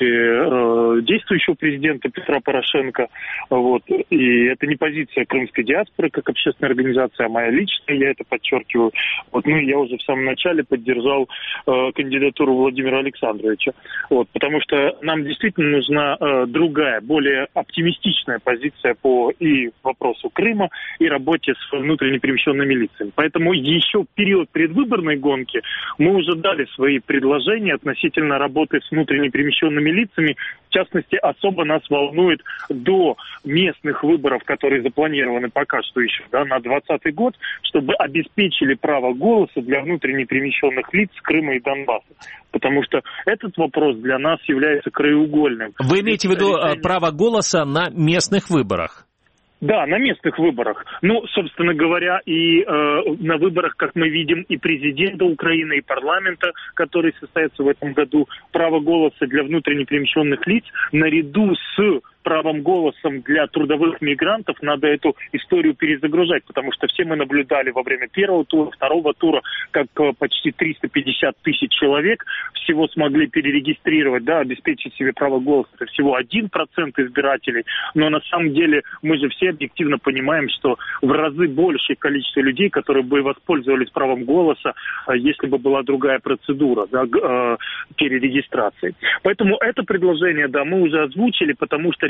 э, действующего президента Петра Порошенко, вот, и это не позиция крымской диаспоры как общественной организации, а моя личная, я это подчеркиваю. Вот, ну, я уже в самом начале поддержал э, кандидатуру Владимира Александровича, вот, потому что нам действительно нужна э, другая, более оптимистичная позиция по и вопросу Крыма, и работе с внутренне перемещенными лицами. Поэтому еще в период предвыборной гонки мы уже дали свои предложения относительно работы с внутренне перемещенными лицами. В частности, особо нас волнует до местных выборов, которые запланированы пока что еще, да, на двадцатый год, чтобы обеспечили право голоса для внутренне перемещенных лиц Крыма и Донбасса. Потому что этот вопрос для нас является краеугольным. Вы имеете в виду право голоса на местных выборах? Да, на местных выборах. Ну, собственно говоря, и э, на выборах, как мы видим, и президента Украины, и парламента, который состоится в этом году, право голоса для внутренне перемещенных лиц, наряду с правом голосом для трудовых мигрантов, надо эту историю перезагружать, потому что все мы наблюдали во время первого тура, второго тура, как почти триста пятьдесят тысяч человек всего смогли перерегистрировать, да, обеспечить себе право голоса. Это всего один процент избирателей, но на самом деле мы же все объективно понимаем, что в разы большее количество людей, которые бы воспользовались правом голоса, если бы была другая процедура, да, перерегистрации. Поэтому это предложение, да, мы уже озвучили, потому что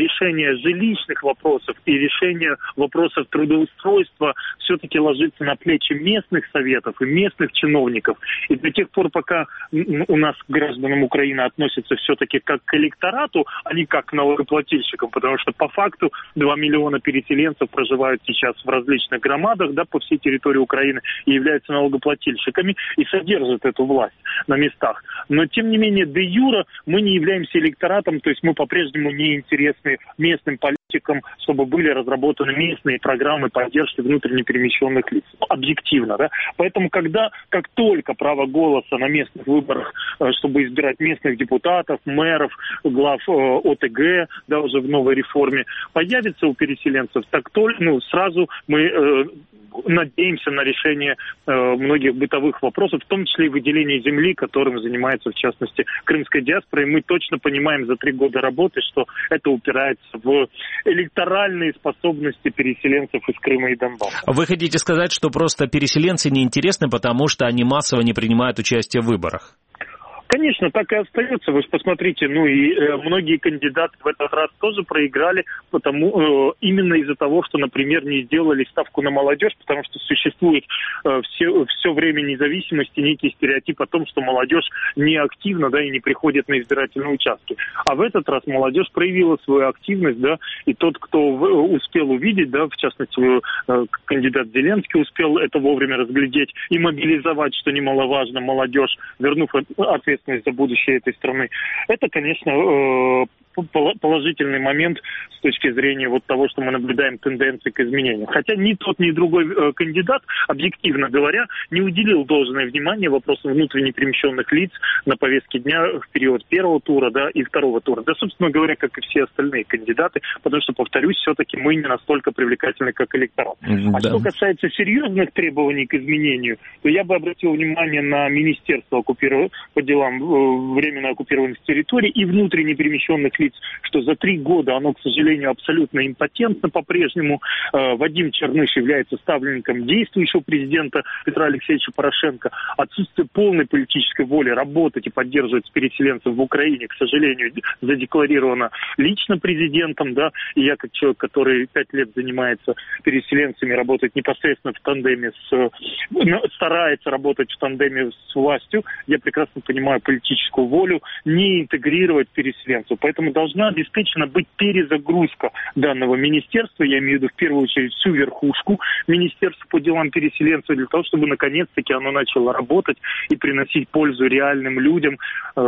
решение жилищных вопросов и решение вопросов трудоустройства все-таки ложится на плечи местных советов и местных чиновников. И до тех пор, пока у нас к гражданам Украины относятся все-таки как к электорату, а не как к налогоплательщикам, потому что по факту два миллиона переселенцев проживают сейчас в различных громадах, да, по всей территории Украины и являются налогоплательщиками и содержат эту власть на местах. Но, тем не менее, де юре мы не являемся электоратом, то есть мы по-прежнему не интересны местным политикам, чтобы были разработаны местные программы поддержки внутренне перемещенных лиц. Объективно, да. Поэтому, когда, как только право голоса на местных выборах, чтобы избирать местных депутатов, мэров, глав э, ОТГ, да, уже в новой реформе, появится у переселенцев, так только, ну, сразу мы э, надеемся на решение э, многих бытовых вопросов, в том числе и выделение земли, которым занимается, в частности, крымская диаспора. И мы точно понимаем за три года работы, что это упирается в электоральные способности переселенцев из Крыма и Донбасса. Вы хотите сказать, что просто переселенцы неинтересны, потому что они массово не принимают участие в выборах? Конечно, так и остается. Вы же посмотрите, ну и э, многие кандидаты в этот раз тоже проиграли, потому э, именно из-за того, что, например, не сделали ставку на молодежь, потому что существует э, все, все время независимости некий стереотип о том, что молодежь не активна, да, и не приходит на избирательные участки. А в этот раз молодежь проявила свою активность, да, и тот, кто в, успел увидеть, да, в частности, э, кандидат Зеленский успел это вовремя разглядеть и мобилизовать, что немаловажно, молодежь, вернув ответственность за будущее этой страны. Это, конечно, положительный момент с точки зрения вот того, что мы наблюдаем тенденции к изменениям. Хотя ни тот, ни другой э, кандидат, объективно говоря, не уделил должное внимание вопросам внутренне перемещенных лиц на повестке дня в период первого тура, да, и второго тура. Да, собственно говоря, как и все остальные кандидаты, потому что, повторюсь, все-таки мы не настолько привлекательны, как электорат. Mm-hmm. А что касается серьезных требований к изменению, то я бы обратил внимание на Министерство оккупиров... по делам э, временно оккупированных территорий и внутренне перемещенных лиц, что за три года оно, к сожалению, абсолютно импотентно по-прежнему. Вадим Черныш является ставленником действующего президента Петра Алексеевича Порошенко. Отсутствие полной политической воли работать и поддерживать переселенцев в Украине, к сожалению, задекларировано лично президентом, да, и я, как человек, который пять лет занимается переселенцами, работает непосредственно в тандеме с... старается работать в тандеме с властью, я прекрасно понимаю политическую волю не интегрировать переселенцев. Поэтому должна обеспечена быть перезагрузка данного министерства, я имею в виду в первую очередь всю верхушку Министерства по делам переселенцев, для того, чтобы наконец-таки оно начало работать и приносить пользу реальным людям,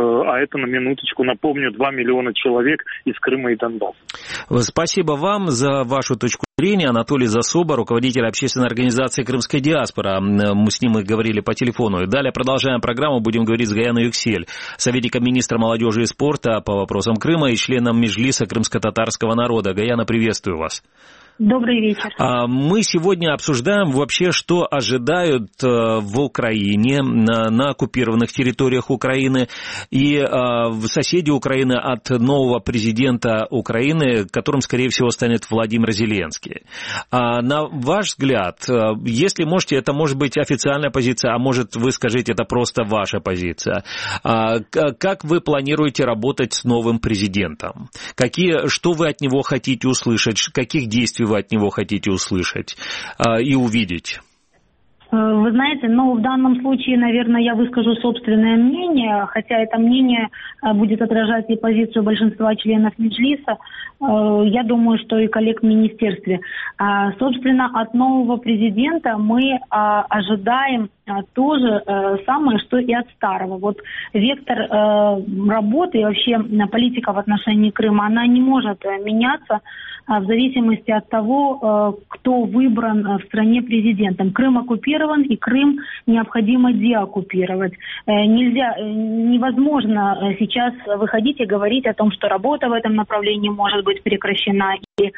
а это, на минуточку, напомню, два миллиона человек из Крыма и Донбасса. Спасибо вам за вашу точку зрения. Анатолий Засоба, руководитель общественной организации «Крымская диаспора». Мы с ним и говорили по телефону. И далее продолжаем программу. Будем говорить с Гаяной Юксель, советником министра молодежи и спорта по вопросам Крыма и членом Меджлиса крымско-татарского народа. Гаяна, приветствую вас. Добрый вечер. Мы сегодня обсуждаем вообще, что ожидают в Украине, на, на оккупированных территориях Украины и соседи Украины от нового президента Украины, которым, скорее всего, станет Владимир Зеленский. На ваш взгляд, если можете, это может быть официальная позиция, а может вы скажите, это просто ваша позиция. Как вы планируете работать с новым президентом? Какие, что вы от него хотите услышать? Каких действий вы от него хотите услышать э, и увидеть? Вы знаете, ну, в данном случае, наверное, я выскажу собственное мнение, хотя это мнение будет отражать и позицию большинства членов Меджлиса, я думаю, что и коллег в министерстве. Собственно, от нового президента мы ожидаем то же самое, что и от старого. Вот вектор работы и вообще политика в отношении Крыма, она не может меняться в зависимости от того, кто выбран в стране президентом. Крым оккупирован, и Крым необходимо деоккупировать. Нельзя, невозможно сейчас выходить и говорить о том, что работа в этом направлении может быть прекращена, и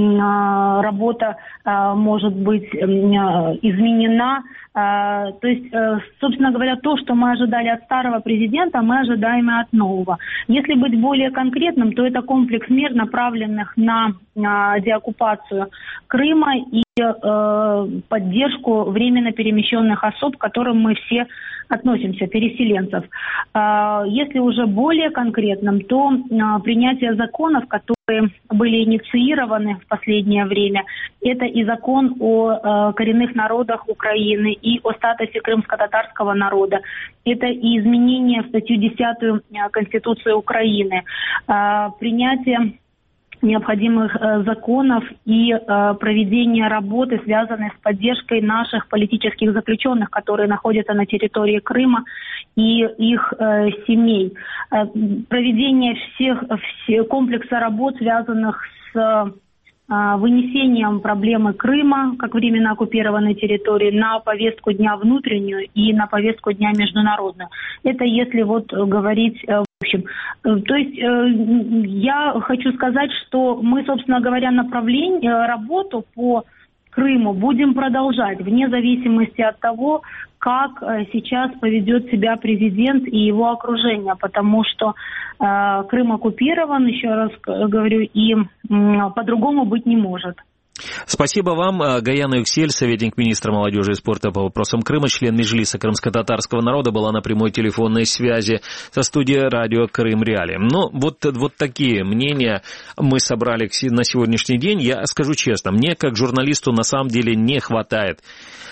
работа может быть изменена. То есть, собственно говоря, то, что мы ожидали от старого президента, мы ожидаем и от нового. Если быть более конкретным, то это комплекс мер, направленных на деоккупацию Крыма и поддержку временно перемещенных особ, которым мы все относимся, переселенцев. Если уже более конкретным, то принятие законов, которые были инициированы в последнее время, это и закон о коренных народах Украины, и о статусе крымско-татарского народа, это и изменение в статью десятую Конституции Украины, принятие необходимых э, законов и э, проведение работы, связанной с поддержкой наших политических заключенных, которые находятся на территории Крыма, и их э, семей. Э, проведение всех, всех комплекса работ, связанных с э, вынесением проблемы Крыма, как временно оккупированной территории, на повестку дня внутреннюю и на повестку дня международную. Это если вот говорить в общем. То есть я хочу сказать, что мы, собственно говоря, направление, работу по Крыму будем продолжать, вне зависимости от того, как сейчас поведет себя президент и его окружение, потому что э, Крым оккупирован, еще раз говорю, и э, по-другому быть не может. Спасибо вам. Гаяна Юксель, советник министра молодежи и спорта по вопросам Крыма, член Меджлиса крымско-татарского народа, была на прямой телефонной связи со студией радио Крым Реалии. Ну, вот, вот такие мнения мы собрали на сегодняшний день. Я скажу честно, мне как журналисту на самом деле не хватает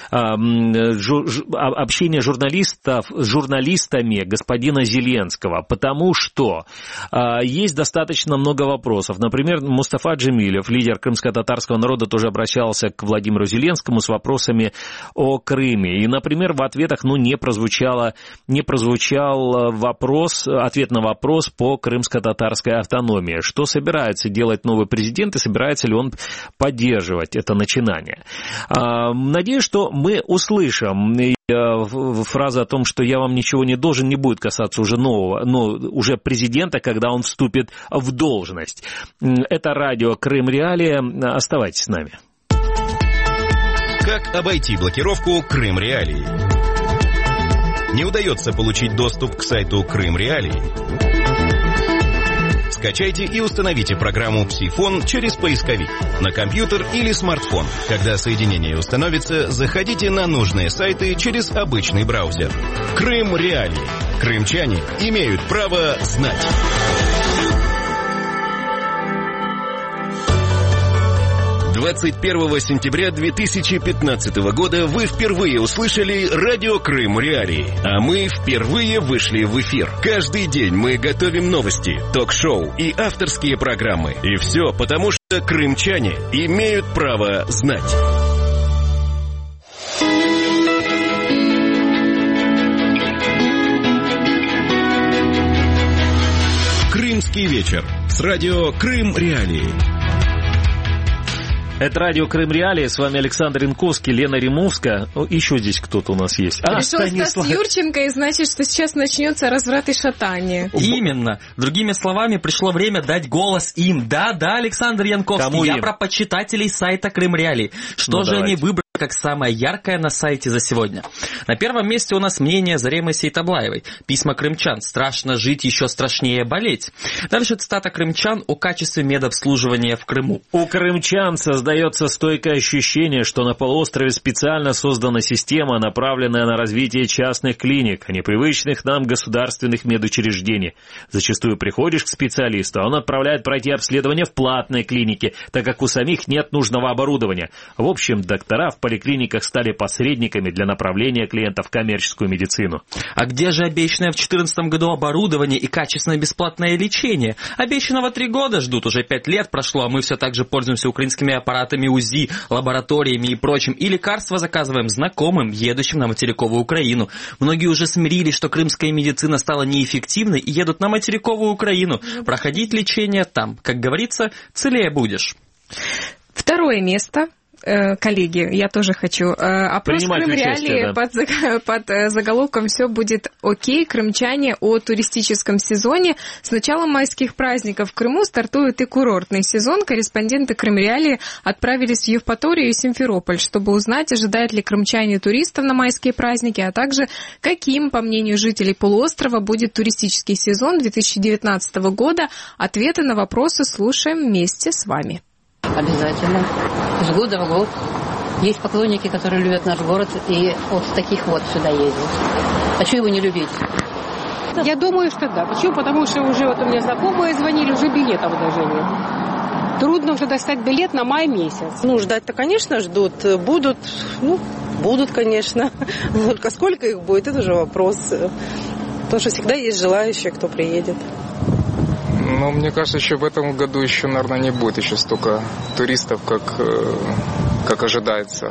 общения журналистов с журналистами господина Зеленского, потому что э, есть достаточно много вопросов. Например, Мустафа Джемилев, лидер крымско-татарского народа, тоже обращался к Владимиру Зеленскому с вопросами о Крыме. И, например, в ответах ну, не, прозвучало, не прозвучал вопрос, ответ на вопрос по крымско-татарской автономии. Что собирается делать новый президент и собирается ли он поддерживать это начинание? Э, надеюсь, что мы услышим. Фраза о том, что я вам ничего не должен, не будет касаться уже нового, но уже президента, когда он вступит в должность. Это радио Крым Реалии. Оставайтесь с нами. Как обойти блокировку Крым Реалии? Не удается получить доступ к сайту Крым Реалии? Скачайте и установите программу «Псифон» через поисковик на компьютер или смартфон. Когда соединение установится, заходите на нужные сайты через обычный браузер. Крым Реалии. Крымчане имеют право знать. двадцать первого сентября две тысячи пятнадцатого года вы впервые услышали радио Крым Реалии, а мы впервые вышли в эфир. Каждый день мы готовим новости, ток-шоу и авторские программы. И все потому, что крымчане имеют право знать. Крымский вечер с радио Крым Реалии. Это радио Крым Реалии, с вами Александр Янковский, Лена Римовская. О, еще здесь кто-то у нас есть. А, Пришел Станислав Стас Юрченко, и значит, что сейчас начнется разврат и шатание. Именно. Другими словами, пришло время дать голос им. Да-да, Александр Янковский, Кому я им? Про почитателей сайта Крым Реалии. Что ну, же давайте. Они выбрали как самое яркое на сайте за сегодня? На первом месте у нас мнение Заремы Сейтаблаевой. Письма крымчан. Страшно жить, еще страшнее болеть. Дальше цитата крымчан о качестве медобслуживания в Крыму. У крымчан создается стойкое ощущение, что на полуострове специально создана система, направленная на развитие частных клиник, а не привычных нам государственных медучреждений. Зачастую приходишь к специалисту, а он отправляет пройти обследование в платной клинике, так как у самих нет нужного оборудования. В общем, доктора в поликлиниках стали посредниками для направления клиентов в коммерческую медицину. А где же обещанное в две тысячи четырнадцатом году оборудование и качественное бесплатное лечение? Обещанного три года ждут, уже пять лет прошло, а мы все так же пользуемся украинскими аппаратами УЗИ, лабораториями и прочим, и лекарства заказываем знакомым, едущим на материковую Украину. Многие уже смирились, что крымская медицина стала неэффективной и едут на материковую Украину. Проходить лечение там, как говорится, целее будешь. Второе место. Коллеги, я тоже хочу. Опрос Крым Реалии да. под, под заголовком «Все будет окей. Крымчане о туристическом сезоне». С началом майских праздников в Крыму стартует и курортный сезон. Корреспонденты Крым Реалии отправились в Евпаторию и Симферополь, чтобы узнать, ожидают ли крымчане туристов на майские праздники, а также каким, по мнению жителей полуострова, будет туристический сезон две тысячи девятнадцатого года. Ответы на вопросы слушаем вместе с вами. Обязательно. С года в год. Есть поклонники, которые любят наш город, и вот таких вот сюда ездят. А что его не любить? Я думаю, что да. Почему? Потому что уже вот у меня знакомые звонили, уже билетов даже нет. Трудно уже достать билет на май месяц. Ну, ждать-то, конечно, ждут. Будут, ну, будут, конечно. Только сколько их будет, это уже вопрос. Потому что всегда есть желающие, кто приедет. Ну, мне кажется, еще в этом году еще, наверное, не будет еще столько туристов, как, как ожидается.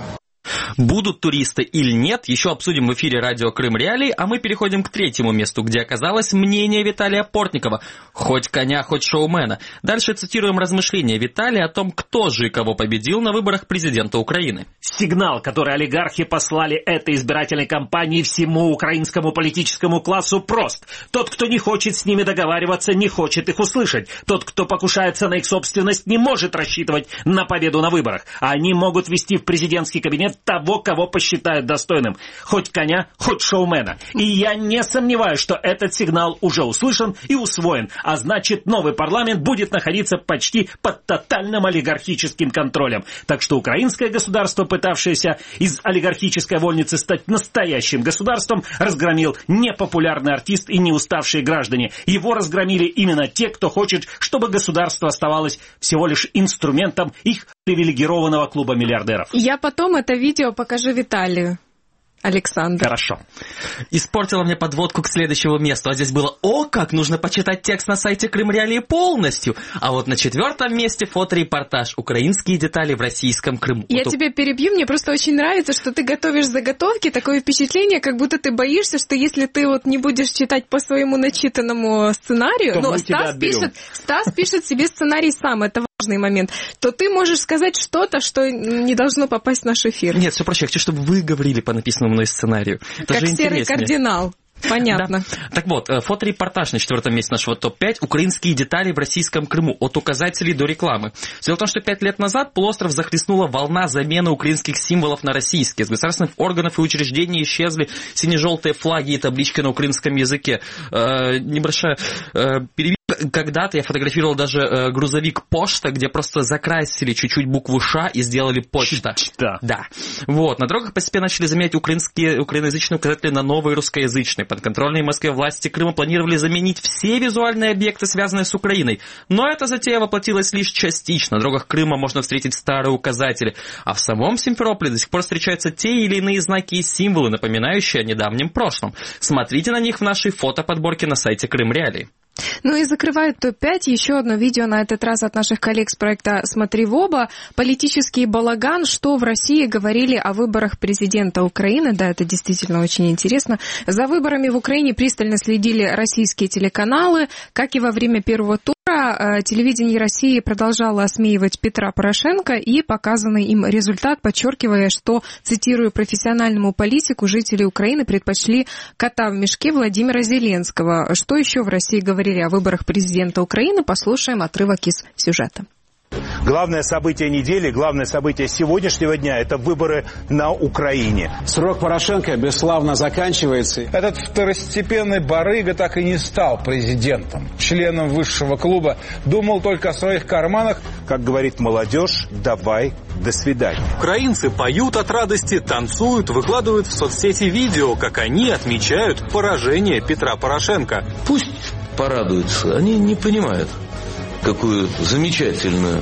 Будут туристы или нет, еще обсудим в эфире радио Крым Реалии, а мы переходим к третьему месту, где оказалось мнение Виталия Портникова. Хоть коня, хоть шоумена. Дальше цитируем размышления Виталия о том, кто же и кого победил на выборах президента Украины. Сигнал, который олигархи послали этой избирательной кампании всему украинскому политическому классу, прост. Тот, кто не хочет с ними договариваться, не хочет их услышать. Тот, кто покушается на их собственность, не может рассчитывать на победу на выборах. Они могут ввести в президентский кабинет того, кого посчитают достойным. Хоть коня, хоть шоумена. И я не сомневаюсь, что этот сигнал уже услышан и усвоен. А значит, новый парламент будет находиться почти под тотальным олигархическим контролем. Так что украинское государство, пытавшееся из олигархической вольницы стать настоящим государством, разгромил непопулярный артист и неуставшие граждане. Его разгромили именно те, кто хочет, чтобы государство оставалось всего лишь инструментом их привилегированного клуба миллиардеров. Я потом это видео покажу Виталию. Александр. Хорошо. Испортила мне подводку к следующему месту. А здесь было: о, как нужно почитать текст на сайте Крым Реалии полностью. А вот на четвертом месте фоторепортаж «Украинские детали в российском Крыму». Я вот тебя перебью, мне просто очень нравится, что ты готовишь заготовки, такое впечатление, как будто ты боишься, что если ты вот не будешь читать по своему начитанному сценарию, то ну, Стас пишет, Стас пишет себе сценарий сам, это важный момент, то ты можешь сказать что-то, что не должно попасть в наш эфир. Нет, все проще, я хочу, чтобы вы говорили по написанному мной сценарию. Это как же серый интереснее. Кардинал. Понятно. Да. Так вот, фоторепортаж на четвертом месте нашего топ пять «Украинские детали в российском Крыму. От указателей до рекламы». Дело в том, что пять лет назад полуостров захлестнула волна замены украинских символов на российские. С государственных органов и учреждений исчезли сине-желтые флаги и таблички на украинском языке. Э, небольшая э, переводка. Когда-то я фотографировал даже э, грузовик «Почта», где просто закрасили чуть-чуть букву «Ш» и сделали «Почта». Да. Да. Вот. На дорогах постепенно начали заменять украинские, украиноязычные указатели на новые русскоязычные. Подконтрольные Москве власти Крыма планировали заменить все визуальные объекты, связанные с Украиной. Но эта затея воплотилась лишь частично. На дорогах Крыма можно встретить старые указатели. А в самом Симферополе до сих пор встречаются те или иные знаки и символы, напоминающие о недавнем прошлом. Смотрите на них в нашей фотоподборке на сайте Крым Реалии. Ну и закрывает топ пять еще одно видео, на этот раз от наших коллег с проекта «Смотри в оба». Политический балаган, что в России говорили о выборах президента Украины. Да, это действительно очень интересно. За выборами в Украине пристально следили российские телеканалы, как и во время первого тура. Телевидение России продолжало осмеивать Петра Порошенко и показанный им результат, подчеркивая, что, цитирую, профессиональному политику жители Украины предпочли кота в мешке Владимира Зеленского. Что еще в России говорили о выборах президента Украины, послушаем отрывок из сюжета. Главное событие недели, главное событие сегодняшнего дня – это выборы на Украине. Срок Порошенко бесславно заканчивается. Этот второстепенный барыга так и не стал президентом. Членом высшего клуба думал только о своих карманах. Как говорит молодежь, давай, до свидания. Украинцы поют от радости, танцуют, выкладывают в соцсети видео, как они отмечают поражение Петра Порошенко. Пусть порадуются, они не понимают, какую замечательную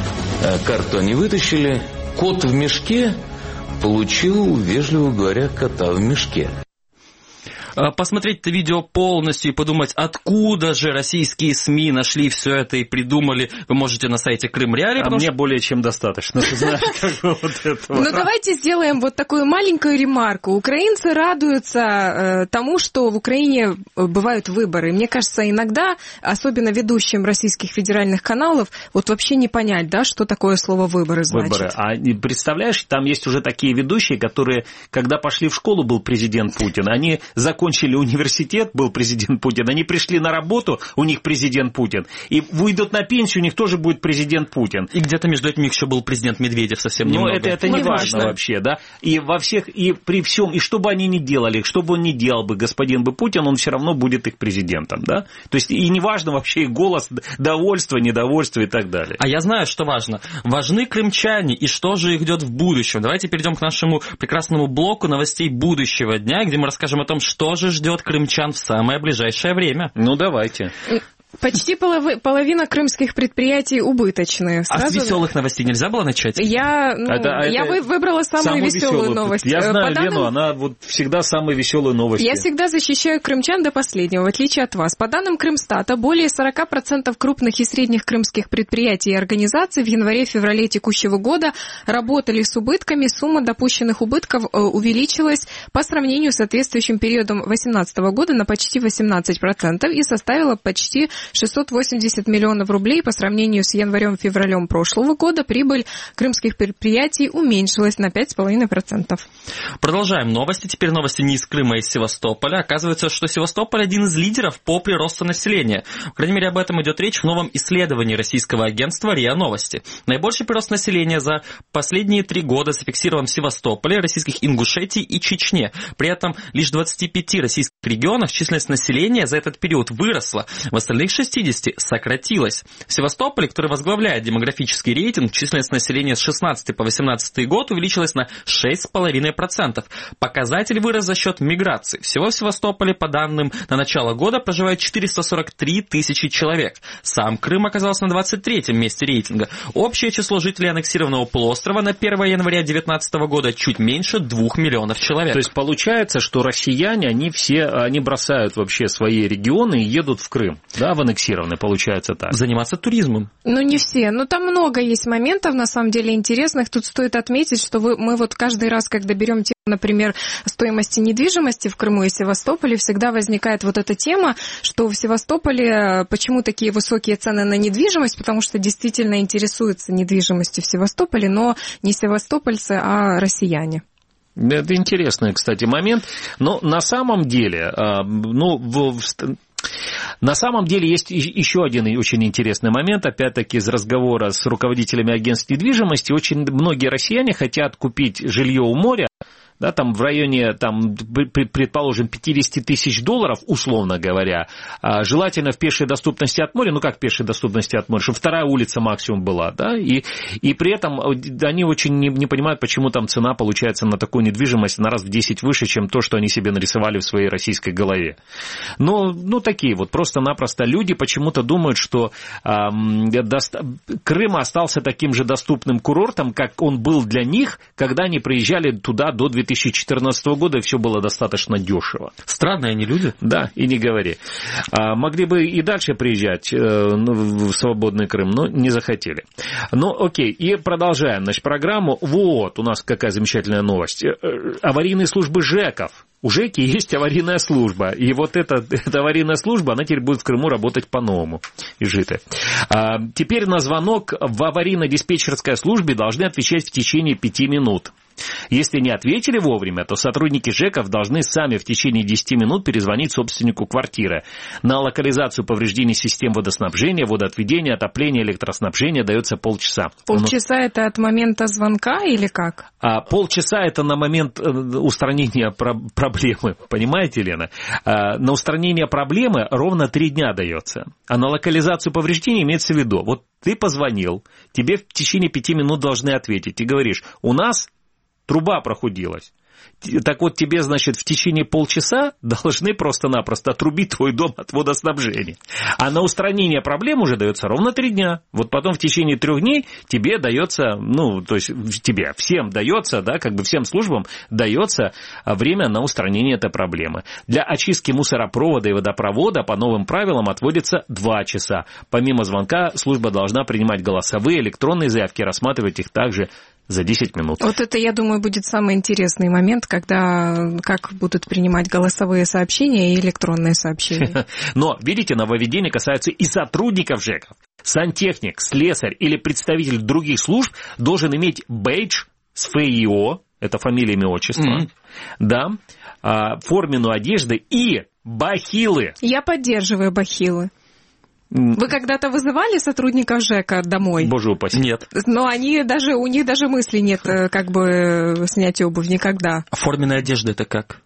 э, карту они вытащили. Кот в мешке получил, вежливо говоря, кота в мешке. Посмотреть это видео полностью и подумать, откуда же российские СМИ нашли все это и придумали, вы можете на сайте Крым Реалии. А мне что... более чем достаточно. Ну давайте сделаем вот такую маленькую ремарку. Украинцы радуются тому, что в Украине бывают выборы. Мне кажется, иногда, особенно ведущим российских федеральных каналов, вот вообще не понять, да, что такое слово «выборы» значит. Выборы. А представляешь, там есть уже такие ведущие, которые, когда пошли в школу, был президент Путин, они закончили Закончили университет, был президент Путин, они пришли на работу, у них президент Путин, и выйдут на пенсию, у них тоже будет президент Путин. И где-то между этим еще был президент Медведев совсем немного. Ну, это, это не важно вообще, да. И во всех, и при всем, и что бы они ни делали, что бы он ни делал бы, господин бы Путин, он все равно будет их президентом, да. То есть, и не важно вообще их голос, довольство, недовольство и так далее. А я знаю, что важно. Важны крымчане, и что же их ждет в будущем. Давайте перейдем к нашему прекрасному блоку новостей будущего дня, где мы расскажем о том, что что же ждет крымчан в самое ближайшее время? Ну, давайте. Почти полови, половина крымских предприятий убыточные. Сразу... А с веселых новостей нельзя было начать? Я, ну, это, я это выбрала самую, самую веселую, веселую новость. Я знаю По Лену, данным... она вот всегда самые веселые новости. Я всегда защищаю крымчан до последнего, в отличие от вас. По данным Крымстата, более сорок процентов крупных и средних крымских предприятий и организаций в январе-феврале текущего года работали с убытками. Сумма допущенных убытков увеличилась по сравнению с соответствующим периодом две тысячи восемнадцатого года на почти восемнадцать процентов и составила почти шестьсот восемьдесят миллионов рублей. По сравнению с январем-февралем прошлого года прибыль крымских предприятий уменьшилась на пять целых пять десятых процента. Продолжаем новости. Теперь новости не из Крыма, а из Севастополя. Оказывается, что Севастополь один из лидеров по приросту населения. По крайней мере, об этом идет речь в новом исследовании российского агентства РИА Новости. Наибольший прирост населения за последние три года зафиксирован в Севастополе, российских Ингушетии и Чечне. При этом лишь в двадцати пяти российских регионах численность населения за этот период выросла. В остальных шестидесяти сократилась. В Севастополе, который возглавляет демографический рейтинг, численность населения с шестнадцатого по восемнадцатый год увеличилась на шесть целых пять десятых процента. Показатель вырос за счет миграции. Всего в Севастополе, по данным на начало года, проживает четыреста сорок три тысячи человек. Сам Крым оказался на двадцать третьем месте рейтинга. Общее число жителей аннексированного полуострова на первое января две тысячи девятнадцатого года чуть меньше двух миллионов человек. То есть получается, что россияне, они все, они бросают вообще свои регионы и едут в Крым, да, в аннексированный, получается так. Заниматься туризмом. Ну, не все. Но там много есть моментов, на самом деле, интересных. Тут стоит отметить, что вы, мы вот каждый раз, когда берем тему, например, стоимости недвижимости в Крыму и Севастополе, всегда возникает вот эта тема, что в Севастополе почему такие высокие цены на недвижимость, потому что действительно интересуются недвижимостью в Севастополе, но не севастопольцы, а россияне. Это интересный, кстати, момент. Но на самом деле, ну, в... На самом деле есть еще один очень интересный момент, опять-таки из разговора с руководителями агентств недвижимости. Очень многие россияне хотят купить жилье у моря, да, там в районе, там, предположим, пятьдесят тысяч долларов, условно говоря, желательно в пешей доступности от моря, ну как пешей доступности от моря, чтобы вторая улица максимум была, да, и, и при этом они очень не, не понимают, почему там цена получается на такую недвижимость на раз в десять выше, чем то, что они себе нарисовали в своей российской голове. Но, ну, такие вот просто-напросто люди почему-то думают, что э, доста... Крым остался таким же доступным курортом, как он был для них, когда они приезжали туда до две тысячи четырнадцатого года, и все было достаточно дешево. Странные они люди. Да, и не говори. А, могли бы и дальше приезжать э, в свободный Крым, но не захотели. Ну, окей, и продолжаем, значит, программу. Вот, у нас какая замечательная новость. Аварийные службы ЖЭКов. У ЖЭКи есть аварийная служба, и вот эта, эта аварийная служба, она теперь будет в Крыму работать по-новому, изжитая. А, теперь на звонок в аварийно-диспетчерской службе должны отвечать в течение пяти минут. Если не ответили вовремя, то сотрудники ЖЭКов должны сами в течение десяти минут перезвонить собственнику квартиры. На локализацию повреждений систем водоснабжения, водоотведения, отопления, электроснабжения дается полчаса. Полчаса Но... это от момента звонка или как? А, полчаса это на момент устранения про- проблемы, понимаете, Лена? А, на устранение проблемы ровно три дня дается. А на локализацию повреждений имеется в виду. Вот ты позвонил, тебе в течение пяти минут должны ответить. Ты говоришь, у нас труба прохудилась. Так вот, тебе, значит, в течение полчаса должны просто-напросто отрубить твой дом от водоснабжения. А на устранение проблем уже дается ровно три дня. Вот потом в течение трех дней тебе дается, ну, то есть тебе, всем дается, да, как бы всем службам дается время на устранение этой проблемы. Для очистки мусоропровода и водопровода по новым правилам отводится два часа. Помимо звонка, служба должна принимать голосовые, электронные заявки, рассматривать их также за десять минут. Вот это, я думаю, будет самый интересный момент, когда как будут принимать голосовые сообщения и электронные сообщения. Но, видите, нововведения касаются и сотрудников ЖЭКов. Сантехник, слесарь или представитель других служб должен иметь бейдж с ФИО, это фамилия, имя, отчество, mm-hmm. да, форменную одежду и бахилы. Я поддерживаю бахилы. Вы когда-то вызывали сотрудников ЖЭКа домой? Боже упаси. Нет. Но они даже, у них даже мысли нет, как бы, снять обувь никогда. А форменная одежда это как?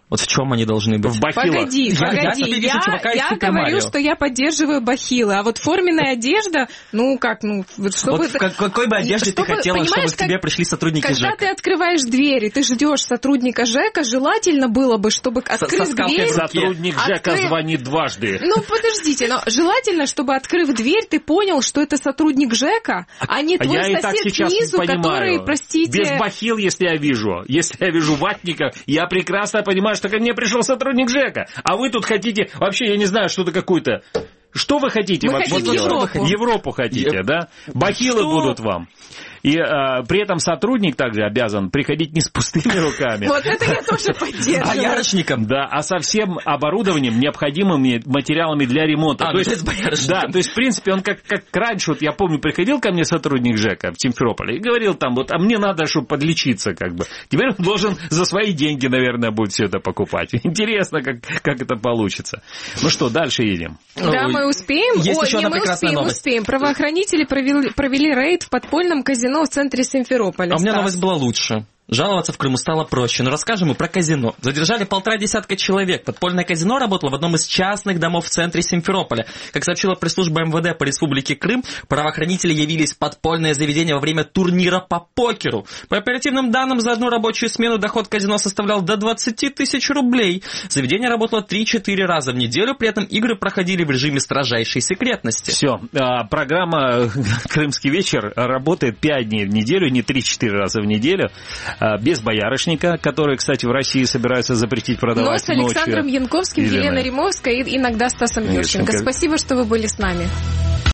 Вот в чем они должны быть? В бахилах. Погоди, я, погоди. Я, я, я, я говорю, Марио. что я поддерживаю бахилы, а вот форменная одежда, ну как, ну... Чтобы... Вот в какой бы одежде чтобы, ты хотела, чтобы к тебе как, пришли сотрудники когда ЖЭКа? Когда ты открываешь дверь, и ты ждешь сотрудника ЖЭКа, желательно было бы, чтобы открыв дверь... Сотрудник ЖЭКа открыв... звонит дважды. Ну, подождите, но желательно, чтобы, открыв дверь, ты понял, что это сотрудник ЖЭКа, а не твой я сосед снизу, который, простите... Без бахил, если я вижу. Если я вижу ватника, я прекрасно понимаю, что ко мне пришел сотрудник ЖЭКа. А вы тут хотите, вообще, я не знаю, что-то какое-то... Что вы хотите Мы вообще хотим делать? Европу. Европу хотите, Еп. да? Бахилы что? будут вам. И а, при этом сотрудник также обязан приходить не с пустыми руками. Вот это я тоже поддерживаю. А ярочником? Да, а со всем оборудованием, необходимыми материалами для ремонта. А, то есть, да, то есть, в принципе, он как, как раньше, вот я помню, приходил ко мне сотрудник ЖЭКа в Симферополе и говорил там, вот, а мне надо, чтобы подлечиться, как бы. Теперь он должен за свои деньги, наверное, будет все это покупать. Интересно, как, как это получится. Ну что, дальше едем. Да, Ой, мы успеем. Есть Ой, еще не, одна мы прекрасная успеем, новость. успеем. Правоохранители провели, провели рейд в подпольном казино в центре Симферополя. А у меня Стас. новость была лучше. Жаловаться в Крыму стало проще, но расскажем мы про казино. Задержали полтора десятка человек. Подпольное казино работало в одном из частных домов в центре Симферополя. Как сообщила пресс-служба МВД по Республике Крым, правоохранители явились в подпольное заведение во время турнира по покеру. По оперативным данным, за одну рабочую смену доход казино составлял до двадцать тысяч рублей. Заведение работало три-четыре раза в неделю, при этом игры проходили в режиме строжайшей секретности. Все, программа «Крымский вечер» работает пять дней в неделю, не три-четыре раза в неделю. Без боярышника, который, кстати, в России собираются запретить продавать ночью. Но с Александром ночью. Янковским, Еленой Римовской и иногда Стасом Ющенко. Спасибо, что вы были с нами.